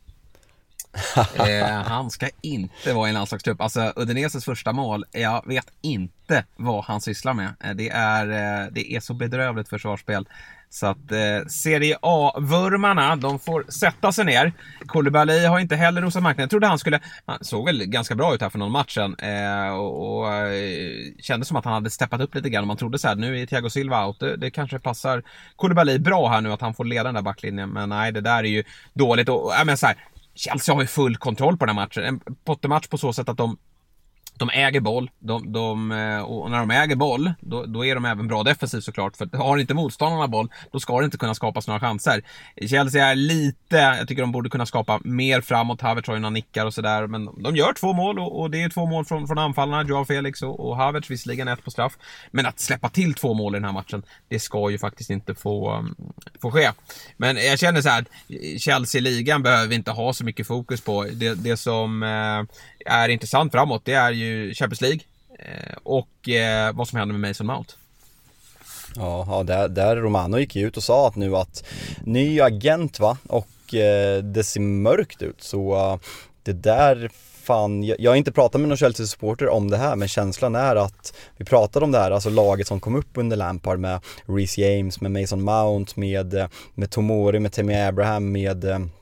Han ska inte vara i en landslagstrupp. Alltså Udineses första mål, jag vet inte vad han sysslar med. Det är så bedrövligt försvarsspel. Så att Serie A-vurmarna, de får sätta sig ner. Koulibaly har inte heller rosat marknaden. Jag trodde han såg väl ganska bra ut här för någon matchen och kändes som att han hade steppat upp lite grann. Man trodde så här, nu är Thiago Silva out. Det kanske passar Koulibaly bra här nu att han får leda den där backlinjen. Men nej, det där är ju dåligt. Och men så här, Chelsea har ju full kontroll på den här matchen. En Potter-match på så sätt att de äger boll, och när de äger boll då är de även bra defensivt såklart, för har inte motståndarna boll, då ska det inte kunna skapas några chanser. Chelsea är jag tycker de borde kunna skapa mer framåt. Havertz har ju några nickar och sådär, men de gör 2 mål och det är 2 mål från anfallarna, Joao Felix och Havertz, visserligen 1 på straff, men att släppa till 2 mål i den här matchen, det ska ju faktiskt inte få ske. Men jag känner så här, Chelsea-ligan behöver vi inte ha så mycket fokus på. Det som är intressant framåt, det är ju Champions League och vad som händer med Mason Mount. Ja, där Romano gick ut och sa att nu att ny agent, va, och det ser mörkt ut, så det där fan, jag har inte pratat med någon Chelsea-supporter om det här, men känslan är att vi pratade om det här, alltså laget som kom upp under Lampard med Reece James, med Mason Mount, med Tomori, med Tammy Abraham, med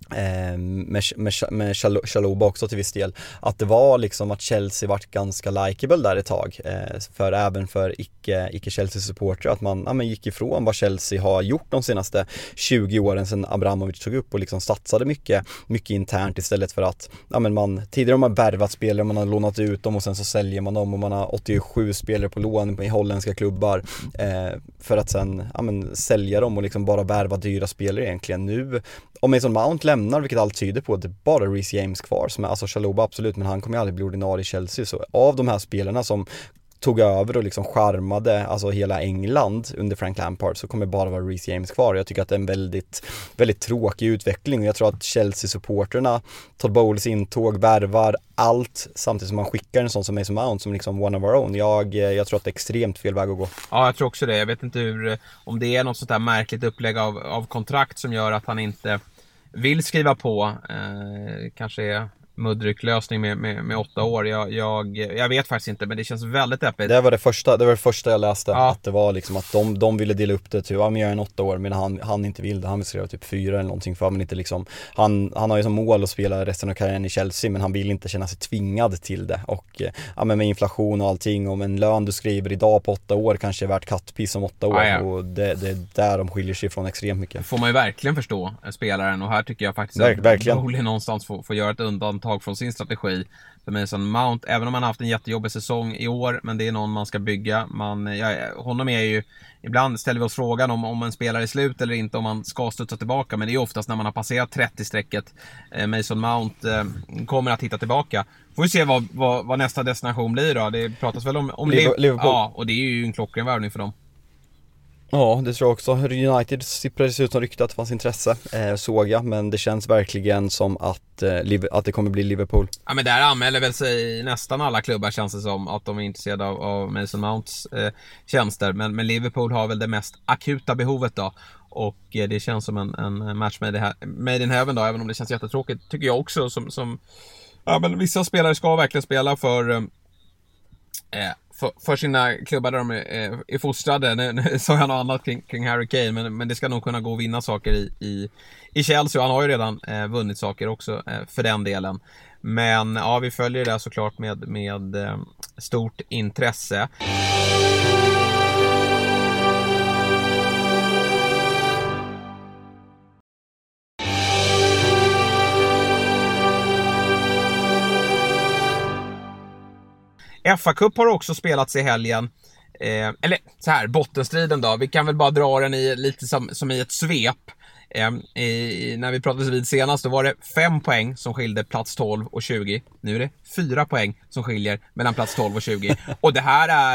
med Chalobah också till viss del, att det var liksom att Chelsea varit ganska likeable där ett tag, även för icke Chelsea-supportrar, att man gick ifrån vad Chelsea har gjort de senaste 20 åren sedan Abramovich tog upp och liksom satsade mycket internt istället för att tidigare har man värvat spelare, man har lånat ut dem och sen så säljer man dem och man har 87 spelare på lån i holländska klubbar för att sen sälja dem och liksom bara värva dyra spelare egentligen. Nu om Mason Mount lämnar, vilket allt tyder på, att det är bara Reece James kvar som är, alltså Chalobah absolut, men han kommer ju aldrig bli ordinarie i Chelsea, så av de här spelarna som tog över och liksom charmade alltså hela England under Frank Lampard så kommer bara vara Reece James kvar. Jag tycker att det är en väldigt, väldigt tråkig utveckling och jag tror att Chelsea-supporterna, Todd Bowles intåg, värvar allt samtidigt som man skickar en sån som Mason Mount som liksom one of our own. Jag tror att det är extremt fel väg att gå. Ja, jag tror också det. Jag vet inte om det är något sånt där märkligt upplägg av kontrakt som gör att han inte vill skriva på. Kanske är muddrycklösning med 8 år. Jag vet faktiskt inte, men det känns väldigt öppet. Det var det första jag läste, att det var liksom att de ville dela upp det till, jag är en 8 år, men han inte vill det. Han vill skriva typ 4 eller någonting för, men inte liksom, han har ju som mål att spela resten av karriären i Chelsea, men han vill inte känna sig tvingad till det. Och men med inflation och allting, om en lön du skriver idag på 8 år kanske är värt kattpiss om 8 år, och det är där de skiljer sig från extremt mycket. Får man ju verkligen förstå spelaren, och här tycker jag faktiskt att Bowley någonstans får göra ett undantag från sin strategi. För Mason Mount, även om han har haft en jättejobbig säsong i år, men det är någon man ska bygga. Honom är ju, ibland ställer vi oss frågan om en spelare är slut eller inte, om man ska studsa tillbaka, men det är oftast när man har passerat 30-strecket. Mason Mount kommer att hitta tillbaka. Får vi se vad nästa destination blir då. Det pratas väl om Liverpool. Ja, och det är ju en klockren värvning för dem. Ja, det tror jag också. United sipprades ut som rykte att det fanns intresse, såg jag, men det känns verkligen som att det kommer bli Liverpool. Ja, men där anmäler väl sig nästan alla klubbar, känns det som, att de är intresserade av Mason Mounts tjänster, men Liverpool har väl det mest akuta behovet då, och det känns som en match made in heaven då, även om det känns jättetråkigt, tycker jag också, som men vissa spelare ska verkligen spela för sina klubbar där de är fostrade. Nu sa jag något annat kring Harry Kane, men det ska nog kunna gå att vinna saker i Chelsea, och han har ju redan vunnit saker också för den delen. Men ja, vi följer det såklart med stort intresse. FA-cup har också spelats i helgen. Eller så här, bottenstriden då. Vi kan väl bara dra den lite som i ett svep. När vi pratade vid senast, då var det 5 poäng som skilde plats 12 och 20. Nu är det 4 poäng som skiljer mellan plats 12 och 20. Och det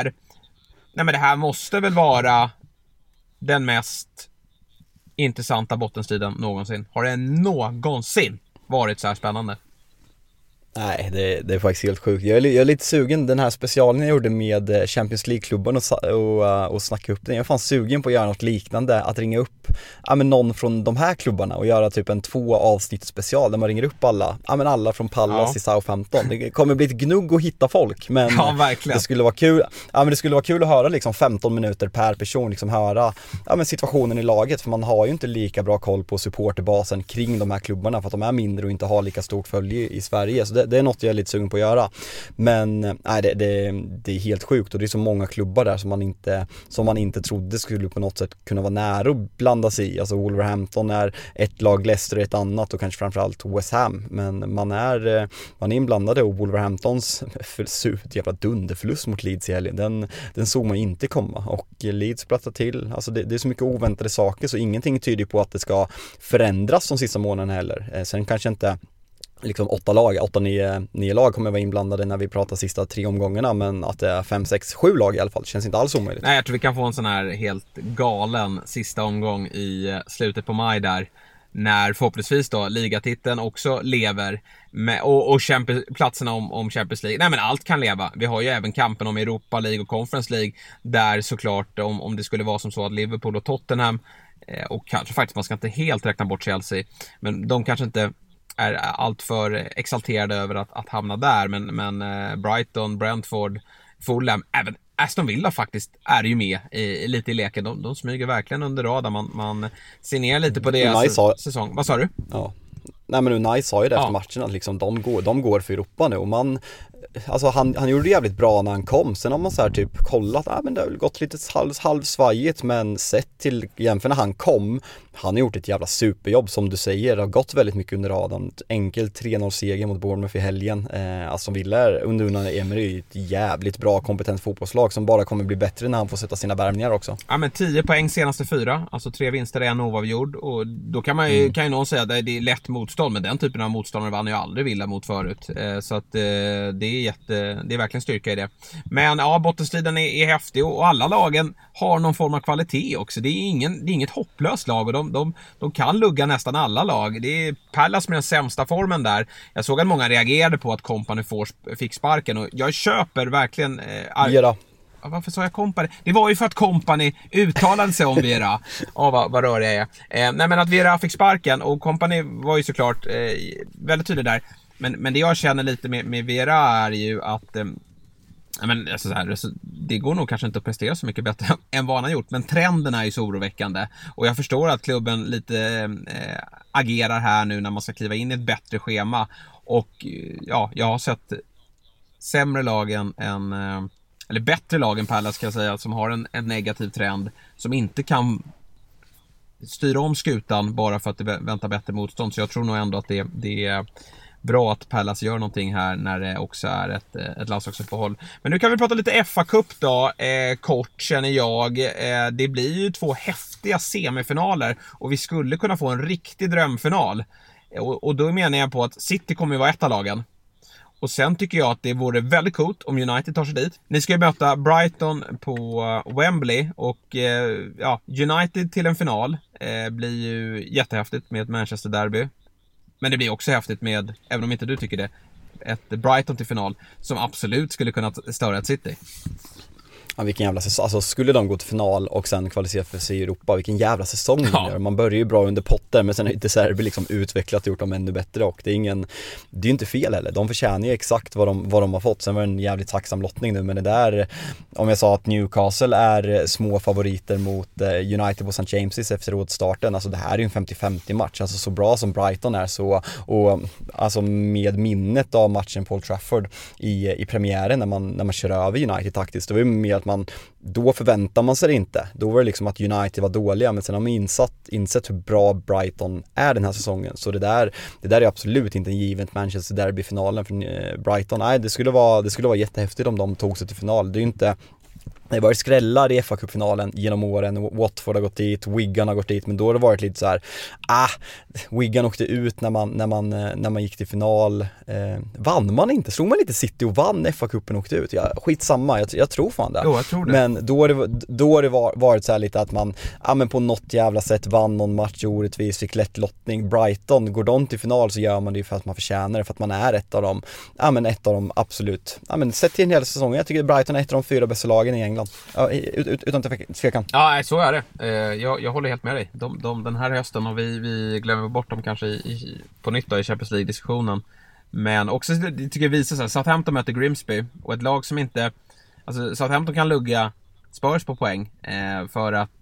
här måste väl vara den mest intressanta bottenstriden någonsin. Har det någonsin varit så här spännande? Nej, det är faktiskt helt sjukt. Jag är lite sugen, den här specialen jag gjorde med Champions League-klubban och snacka upp den. Jag är fan sugen på att göra något liknande, att ringa upp någon från de här klubbarna och göra typ en 2 avsnitt special där man ringer upp alla från Pallas i Southampton. Det kommer bli ett gnugg att hitta folk, men det skulle vara kul. Det skulle vara kul att höra liksom 15 minuter per person, liksom höra situationen i laget, för man har ju inte lika bra koll på supporterbasen kring de här klubbarna för att de är mindre och inte har lika stort följe i Sverige. Så det är något jag är lite sugen på att göra. Men det är helt sjukt, och det är så många klubbar där som man inte trodde skulle på något sätt kunna vara nära att blanda sig i. Alltså Wolverhampton är ett lag, Leicester är ett annat, och kanske framförallt West Ham. Men man är inblandade, och Wolverhamptons jävla dunderförlust mot Leeds i helgen, den såg man inte komma, och Leeds plattar till. Alltså det är så mycket oväntade saker, så ingenting tyder på att det ska förändras de sista månaderna heller. Sen kanske inte liksom 8-9 lag kommer vara inblandade när vi pratar sista 3 omgångarna, men att det är 5-6-7 lag i alla fall, det känns inte alls omöjligt. Nej, jag tror vi kan få en sån här helt galen sista omgång i slutet på maj där, när förhoppningsvis då ligatiteln också lever med, och platserna om Champions League. Nej, men allt kan leva. Vi har ju även kampen om Europa League och Conference League, där såklart om det skulle vara som så att Liverpool och Tottenham, och kanske faktiskt man ska inte helt räkna bort Chelsea, men de kanske inte är allt för exalterade över att hamna där, men Brighton, Brentford, Fulham, även Aston Villa faktiskt är ju med lite i leken. De smyger verkligen under radarn. Man ser ner lite på deras säsong. Vad sa du? Ja. Nej, men Unai sa ju det efter Ja. matchen att liksom de går för Europa nu, och alltså han gjorde det jävligt bra när han kom. Sen har man så här typ kollat, men det har väl gått lite halvsvajigt, men sett till jämför när han kom, han har gjort ett jävla superjobb som du säger. Det har gått väldigt mycket under radarn. Enkel 3-0-seger mot Bournemouth i helgen. Aston Villa under Unai Emery, ett jävligt bra kompetent fotbollslag som bara kommer bli bättre när han får sätta sina värvningar också. Ja, men 10 poäng senaste 4, alltså 3 vinster, 1 oavgjord, och då kan ju någon säga att det är lätt motstånd, men den typen av motståndare vann ju aldrig Villa mot förut, så att det är verkligen styrka i det. Men ja, bottenstriden är häftig, och alla lagen har någon form av kvalitet också. Det är inget hopplöst lag, och de kan lugga nästan alla lag. Det är Palace med den sämsta formen där. Jag såg att många reagerade på att Kompany fick sparken, och jag köper verkligen varför sa jag Kompany? Det var ju för att Kompany uttalade sig om Vieira. Vad rör jag är. Nej, men att Vieira fick sparken, och Kompany var ju såklart väldigt tydlig där. Men det jag känner lite med Vieira är ju att men, alltså, det går nog kanske inte att prestera så mycket bättre än vad han har gjort, men trenden är ju så oroväckande, och jag förstår att klubben lite agerar här nu när man ska kliva in i ett bättre schema. Och ja, jag har sett sämre lag eller bättre lag än Palace, ska jag säga, som har en negativ trend, som inte kan styra om skutan bara för att det väntar bättre motstånd. Så jag tror nog ändå att det är bra att Palace gör någonting här när det också är ett landslagsuppehåll. Men nu kan vi prata lite FA-cup då, kort känner jag. Det blir ju 2 häftiga semifinaler, och vi skulle kunna få en riktig drömfinal. Och då menar jag på att City kommer ju vara ett av lagen. Och sen tycker jag att det vore väldigt coolt om United tar sig dit. Ni ska ju möta Brighton på Wembley, och United till en final blir ju jättehäftigt med ett Manchester derby. Men det blir också häftigt med, även om inte du tycker det, ett Brighton till final som absolut skulle kunna störa ett City. Ja, vilken jävla säsong. Alltså, skulle de gå till final och sen kvalificera för sig i Europa, vilken jävla säsong de gör. Man börjar ju bra under Potter, men sen har inte Serbi liksom utvecklat och gjort dem ännu bättre, och det är ju inte fel heller. De förtjänar ju exakt vad de har fått. Sen var det en jävligt tacksam lottning nu, men det där, om jag sa att Newcastle är små favoriter mot United på St. James's efter rådstarten, alltså det här är ju en 50-50 match. Alltså så bra som Brighton är, så, och alltså med minnet av matchen på Old Trafford i premiären när man kör över United taktiskt, det var ju mer att då förväntar man sig det inte. Då var det liksom att United var dåliga, men sen har man insett hur bra Brighton är den här säsongen. Så det där är absolut inte en given Manchester Derby-finalen för Brighton. Nej, det skulle vara jättehäftigt om de tog sig till final. Det är ju inte... Det har varit skrällar i FA-cupfinalen genom åren. Watford har gått dit, Wigan har gått dit, men då har det varit lite så här: Wigan åkte ut när man gick till final. Vann man inte? Slog man lite City och vann FA-cupen och åkte ut? Ja, skitsamma, jag tror fan det. Jo, jag tror det. Men då har det varit så här lite att man men på något jävla sätt vann någon match orättvis, fick lätt lottning. Brighton, går de till final så gör man det för att man förtjänar det, för att man är ett av dem absolut. Sett till en hel säsong, jag tycker Brighton är ett av de 4 bästa lagen i England. Ja, utan tvekan. Ja, så är det. Jag håller helt med dig. Den här hösten, och vi glömmer bort dem kanske på nytt då, i Champions League-diskussionen. Men också, det tycker jag visar sig, Southampton möter Grimsby, och ett lag som inte... Alltså, Southampton kan lugga Spurs på poäng för att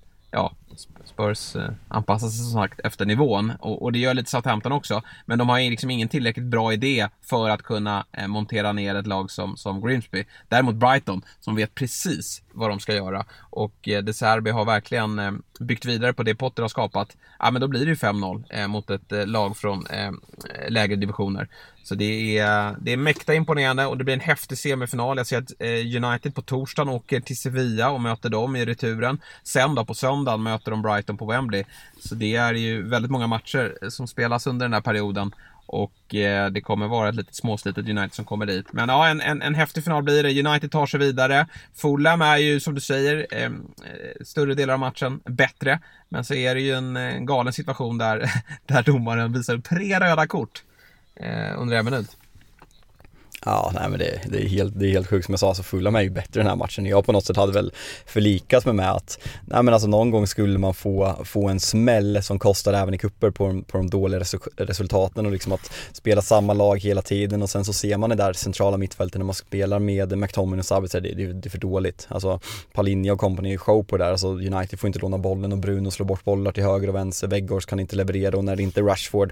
Spurs anpassar sig som sagt efter nivån, och det gör lite Southampton också, men de har ju liksom ingen tillräckligt bra idé för att kunna montera ner ett lag som Grimsby. Däremot Brighton, som vet precis vad de ska göra, och De Serbi har verkligen byggt vidare på det Potter har skapat. Men då blir det ju 5-0 mot ett lag från lägre divisioner. Så det är mäkta imponerande, och det blir en häftig semifinal. Jag ser att United på torsdagen åker till Sevilla och möter dem i returen. Sen då på söndagen möter de Brighton på Wembley. Så det är ju väldigt många matcher som spelas under den här perioden, och det kommer vara ett litet småslitet United som kommer dit. Men ja, en häftig final blir det. United tar sig vidare. Fulham är ju, som du säger, större delar av matchen bättre, men så är det ju en galen situation där domaren visar 3 röda kort under en minut. Ja, nej men det är helt sjukt som jag sa, så Fulham är ju bättre den här matchen. Jag på något sätt hade väl förlikat med att nej men alltså någon gång skulle man få en smäll som kostar även i kupper på de dåliga resultaten, och liksom att spela samma lag hela tiden, och sen så ser man det där centrala mittfältet när man spelar med McTominay och Sabitzer, det är för dåligt. Alltså Palhinha och company är show på det där, alltså United får inte låna bollen och Bruno slår bort bollar till höger och vänster, Weghorst kan inte leverera, och när inte Rashford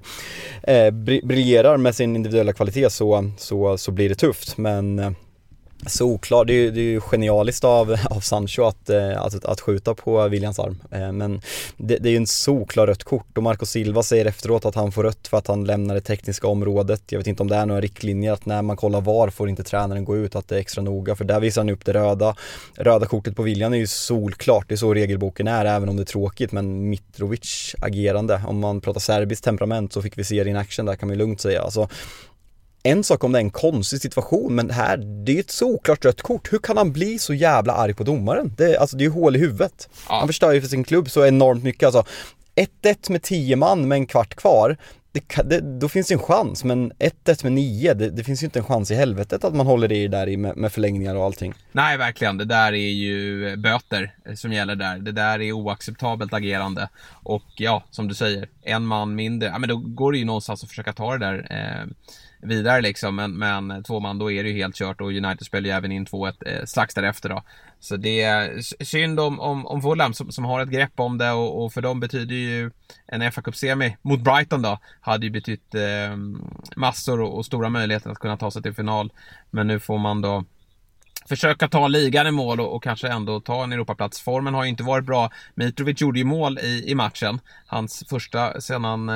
briljerar med sin individuella kvalitet så blir det tufft. Men såklart, det är ju genialiskt av Sancho att skjuta på Williams arm, men det är ju en såklar rött kort, och Marco Silva säger efteråt att han får rött för att han lämnar det tekniska området. Jag vet inte om det är några riktlinjer att när man kollar VAR får inte tränaren gå ut, att det är extra noga, för där visar han upp det röda kortet på William är ju solklart, det är så regelboken är, även om det är tråkigt. Men Mitrovic agerande, om man pratar serbiskt temperament, så fick vi se det in action där, kan man ju lugnt säga. Alltså, en sak om det är en konstig situation, men det är ju ett såklart rött kort. Hur kan han bli så jävla arg på domaren? Det är ju hål i huvudet. Ja. Han förstör ju för sin klubb så enormt mycket. Alltså, 1-1 med 10 man med en kvart kvar, då finns det en chans. Men 1-1 med 9, det finns ju inte en chans i helvetet att man håller det där med förlängningar och allting. Nej, verkligen. Det där är ju böter som gäller där. Det där är oacceptabelt agerande. Och ja, som du säger, en man mindre. Ja, men då går det ju någonstans att försöka ta det där vidare liksom, men 2 man, då är det ju helt kört, och United spelar ju även in 2-1 strax därefter då. Så det är synd om Fulham som har ett grepp om det, och för dem betyder ju en FA Cup-semi mot Brighton då, hade ju betytt massor och stora möjligheter att kunna ta sig till final, men nu får man då försöka ta ligan i mål och kanske ändå ta en Europaplats. Formen har ju inte varit bra. Mitrovic gjorde ju mål i matchen. Hans första sedan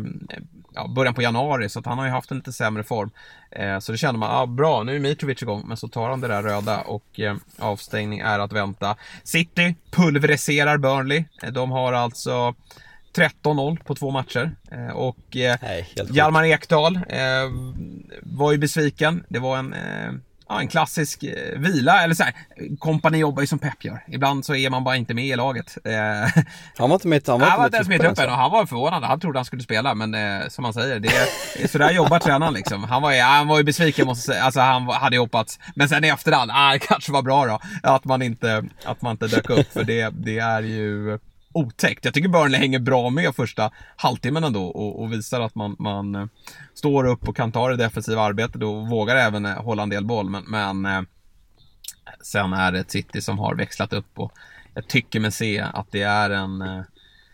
början på januari, så att han har ju haft en lite sämre form. Så det känner man, bra, nu är Mitrovic igång, men så tar han det där röda, och avstängning är att vänta. City pulveriserar Burnley. De har alltså 13-0 på 2 matcher. Och Hjalmar Ekdal var ju besviken. Det var en klassisk vila, eller så här, kompani jobbar ju som Pep gör. Ibland så är man bara inte med i laget. Han var inte med i truppen, och han var förvånad. Han trodde han skulle spela, men som man säger, så där jobbar tränaren liksom. Han var ju besviken, måste säga. Alltså han hade hoppats, men sen i efterhand, det kanske var bra då att man inte dök upp, för det är ju otäckt. Jag tycker Burnley hänger bra med första halvtimmen ändå, och visar att man står upp och kan ta det defensiva arbetet och vågar även hålla en del boll, men sen är det ett City som har växlat upp, och jag tycker mig se att det är en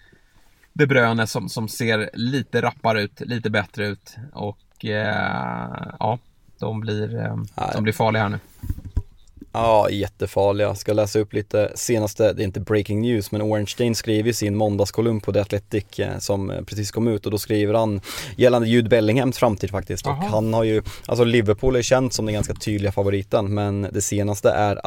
De Bruyne som ser lite rappare ut, lite bättre ut, och de blir farliga här nu. Ja, jättefarliga. Jag ska läsa upp lite senaste, det är inte breaking news, men Ornstein skriver i sin måndagskolumn på The Athletic som precis kom ut, och då skriver han gällande Jude Bellinghams framtid faktiskt. Aha. Och han har ju, alltså Liverpool är känt som den ganska tydliga favoriten, men det senaste är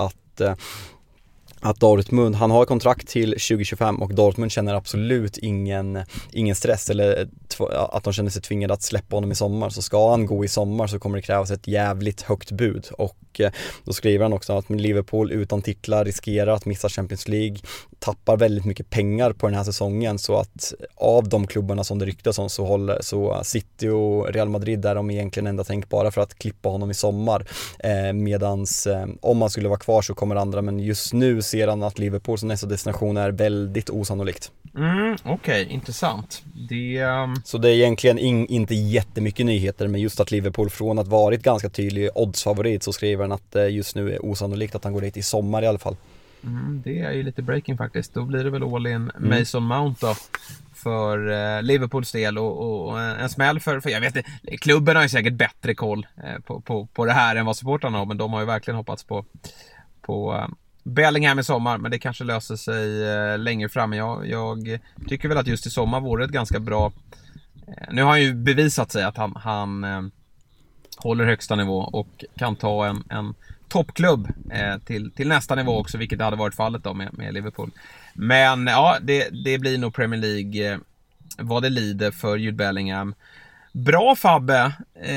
att Dortmund, han har kontrakt till 2025, och Dortmund känner absolut ingen stress, eller att de känner sig tvingade att släppa honom i sommar. Så ska han gå i sommar så kommer det krävas ett jävligt högt bud, och då skriver han också att Liverpool utan titlar riskerar att missa Champions League, tappar väldigt mycket pengar på den här säsongen, så att av de klubbarna som det ryktas om så City och Real Madrid är de egentligen enda tänkbara för att klippa honom i sommar, medans om man skulle vara kvar så kommer andra, men just nu ser han att Liverpool som nästa destination är väldigt osannolikt. Okej, intressant. Så det är egentligen inte jättemycket nyheter, men just att Liverpool från att varit ganska tydlig oddsfavorit, så skriver han att just nu är osannolikt att han går dit i sommar i alla fall. Det är ju lite breaking faktiskt. Då blir det väl all in Mason Mount då, för Liverpools del, och en smäll för jag vet inte, klubben har ju säkert bättre koll på det här än vad supportarna har, men de har ju verkligen hoppats på Bellingham i sommar, men det kanske löser sig längre fram. Jag tycker väl att just i sommar vore ett ganska bra, nu har han ju bevisat sig att han håller högsta nivå och kan ta en toppklubb till nästa nivå också, vilket det hade varit fallet då med Liverpool. Men ja, det blir nog Premier League vad det lider för Jude Bellingham. Bra Fabbe,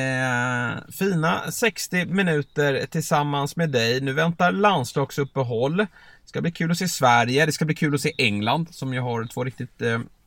fina 60 minuter tillsammans med dig. Nu väntar landslagsuppehåll. Det ska bli kul att se Sverige, det ska bli kul att se England som ju har 2 riktigt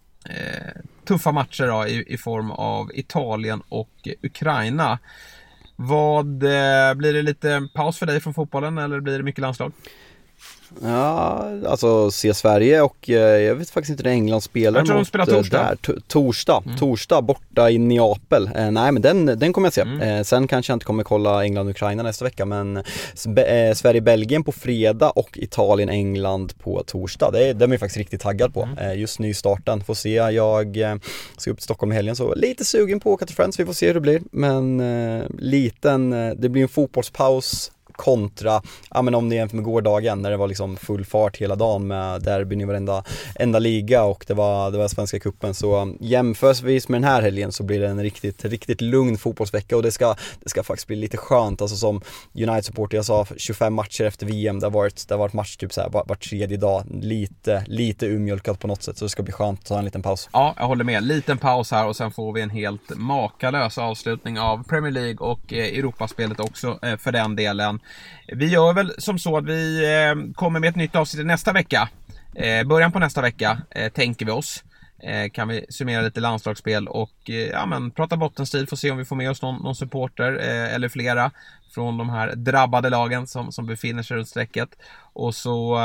tuffa matcher då, i form av Italien och Ukraina. Blir det lite paus för dig från fotbollen eller blir det mycket landslag? Ja, alltså se Sverige och jag vet faktiskt inte hur England spelar. Jag tror de spelar torsdag. Torsdag borta i Neapel. Nej, men den kommer jag se. Sen kanske jag inte kommer kolla England-Ukraina nästa vecka, men Sverige-Belgien på fredag och Italien-England på torsdag. Det är jag faktiskt riktigt taggad på. Just nystarten. Får se, jag ska upp till Stockholm i helgen, så lite sugen på att åka till Friends. Vi får se hur det blir. Men det blir en fotbollspaus kontra, ja, men om det jämför med gårdagen när det var liksom full fart hela dagen med derbyn i varenda liga och det var Svenska cupen, så jämförelsevis med den här helgen så blir det en riktigt lugn fotbollsvecka och det ska faktiskt bli lite skönt, alltså som United-supporter, jag sa 25 matcher efter VM, det har varit match typ så här var tredje dag, lite umjölkat på något sätt, så det ska bli skönt att ta en liten paus. Ja, jag håller med, liten paus här och sen får vi en helt makalös avslutning av Premier League och Europaspelet också för den delen. Vi gör väl som så att vi kommer med ett nytt avsnitt nästa vecka. Början på nästa vecka tänker vi oss. Kan vi summera lite landslagsspel och prata bottenstrid, får se om vi får med oss någon supporter eller flera från de här drabbade lagen som befinner sig runt strecket. Och så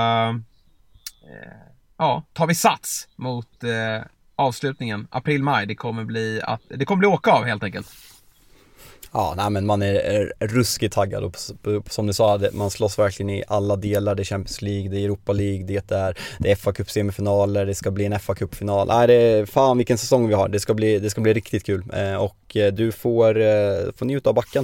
tar vi sats mot avslutningen april-maj. Det kommer bli åka av helt enkelt. Ja, nej, men man är ruskigt taggad och som du sa, man slåss verkligen i alla delar. Det är Champions League, det är Europa League, det är FA Cup semifinaler, det ska bli en FA Cup final. Nej, det är fan vilken säsong vi har. Det ska bli riktigt kul. Och du får njuta av backen.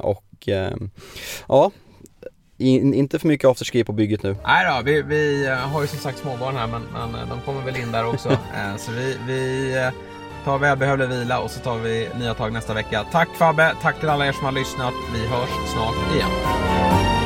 Inte för mycket afterski på bygget nu. Nej då, vi har ju som sagt småbarn här, men de kommer väl in där också. Så vi tar välbehövlig vila och så tar vi nya tag nästa vecka. Tack Fabbe, tack till alla er som har lyssnat. Vi hörs snart igen.